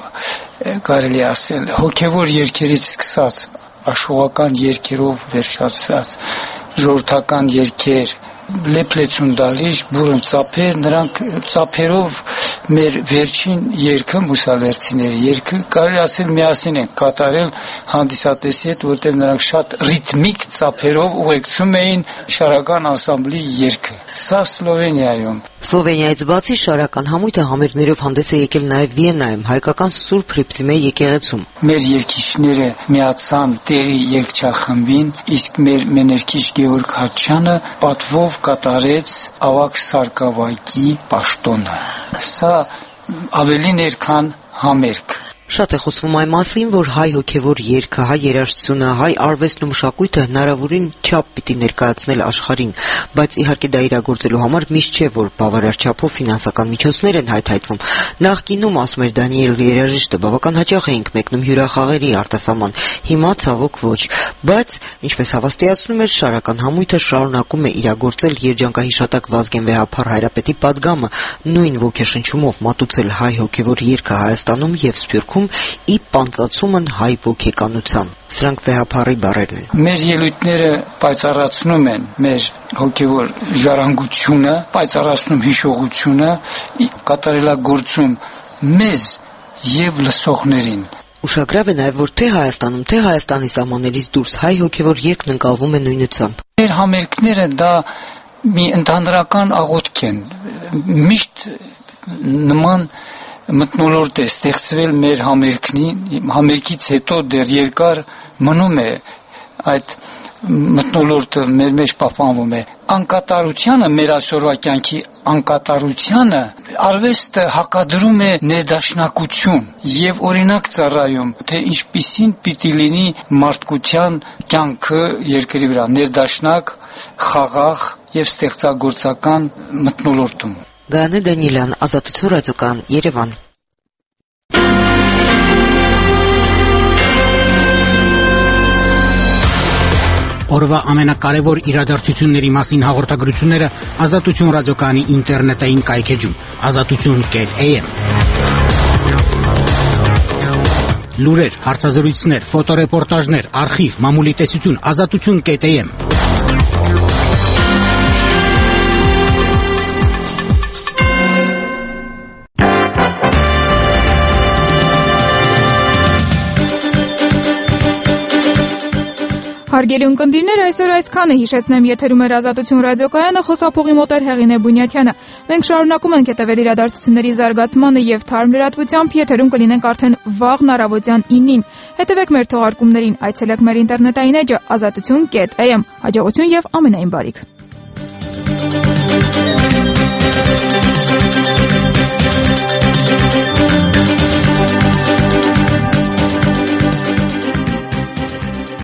կարելի ասել, հոգևոր երգերից սկսած, աշխուղական երգերով վերջացած, ժողովրդական երգեր, լեփլեցուն դալիճ, բուրըն ծափեր, նրանք ծափերով մեր վերջին երգը մուսալերցիների երգը կարելի ասել միասին են կատարել հանդիսատեսի հետ, որտեղ նրանք շատ ռիթմիկ ծափերով ուղեկցում էին շարական անսամբլի երգը։ Սա Սլովենիայում։ Սլովենիայից բացի շարական համույթը համերգներով հանդես է եկել նաև Վիեննայում, հայկական Սուրբ Հռիփսիմե եկեղեցում։ Մեր երգիչները միացան տեղի երգչախմբին, իսկ մեր մեներքիչ Գեորգ Հատչյանը պատվով կատարեց ավագ Սարգսակի պաշտոնը։ Սա ավելին էր, քան համերգ։ Շատ է խոսվում այն մասին, որ հայ հոգևոր երգը, հայ երաժշտությունը, հայ արվեստն ու մշակույթը հնարավորին չափ պիտի ներկայացնել աշխարհին, բայց իհարկե դա իրագործելու համար միշտ չէ, որ բավարար չափով ֆինանսական միջոցներ են հայթայթվում։ Նախկինում, ասում էր Դանիել Երաժիշտը, բավական հաճախ էինք մեկնում հյուրախաղերի արտասահման, հիմա ցավոք ոչ, բայց ինչպես հավաստիացնում էր, շարական համույթը շարունակում է իրագործել երջանկահիշատակ Վազգեն Վեհափառ Հայրապետի պատգամը, նույն ոգեշնչումով մատուցել հայ հոգևոր երգը Հայաստանում եւ Սփյուռքում ի պանծացումն հայ ոգեկանության։ Սրանք Վեհափառի բառերն են։ Մեր ելույթները պայծառացնում են մեր հոգևոր ժառանգությունը, պայծառացնում հիշողությունը, կատարելագործում մեզ եւ լսողներին։ Ուշագրավ է նաև, որ թե Հայաստանում, թե Հայաստանի սահմաններից դուրս հայ հոգևոր երգն ընկալվում է նույնությամբ։ Մեր համերգները դա մի ընդհանրական աղոթք են։ Միշտ նման մթնոլորտ է ստեղծվել մեր համերգին, համերգից հետո դեռ երկար մնում է այդ մթնոլորտը մեր մեջ պահպանվում է։ Անկատարությանը մեր այսօրվա կյանքի անկատարությանը արվեստը հակադրում է ներդաշնակություն եւ օրինակ ծառայում, թե ինչպիսին պիտի լինի մարդկության կյանքը երկրի վրա, ներդաշնակ, խաղաղ եւ ստեղծագործական մթնոլորտում։ Գայանե Դանիելյան, Ազատություն ռադիոկայան, Երևան։ Օրվա ամենակարևոր իրադարձությունների մասին հաղորդագրությունները Ազատություն ռադիոկայանի ինտերնետային կայքեջում ազատություն կետ էյ էմ։ Լուրեր, հարցազրույցներ, ֆոտոռեպորտաժներ, արխիվ, մամուլի տեսություն ազատություն կետ էյ էմ։ Հարգելի ունկնդիրներ, այսօր այսքանը, հիշեցնեմ, եթերում էր Ազատություն ռադիոկայանը, խոսափողի մոտ էր Հեղինե Բունյաթյանը։ Մենք շարունակում ենք հետևել իրադարձությունների զարգացմանը եւ թարմ լրատվությամբ, եթերում կլինենք արդեն վաղն առավոտյան ինին։ Հետևեք մեր թողարկումներին, այցելեք մեր ինտերնետային էջը ազատություն կետ էյ էմ։ Հաջողություն եւ ամենայն բարիք։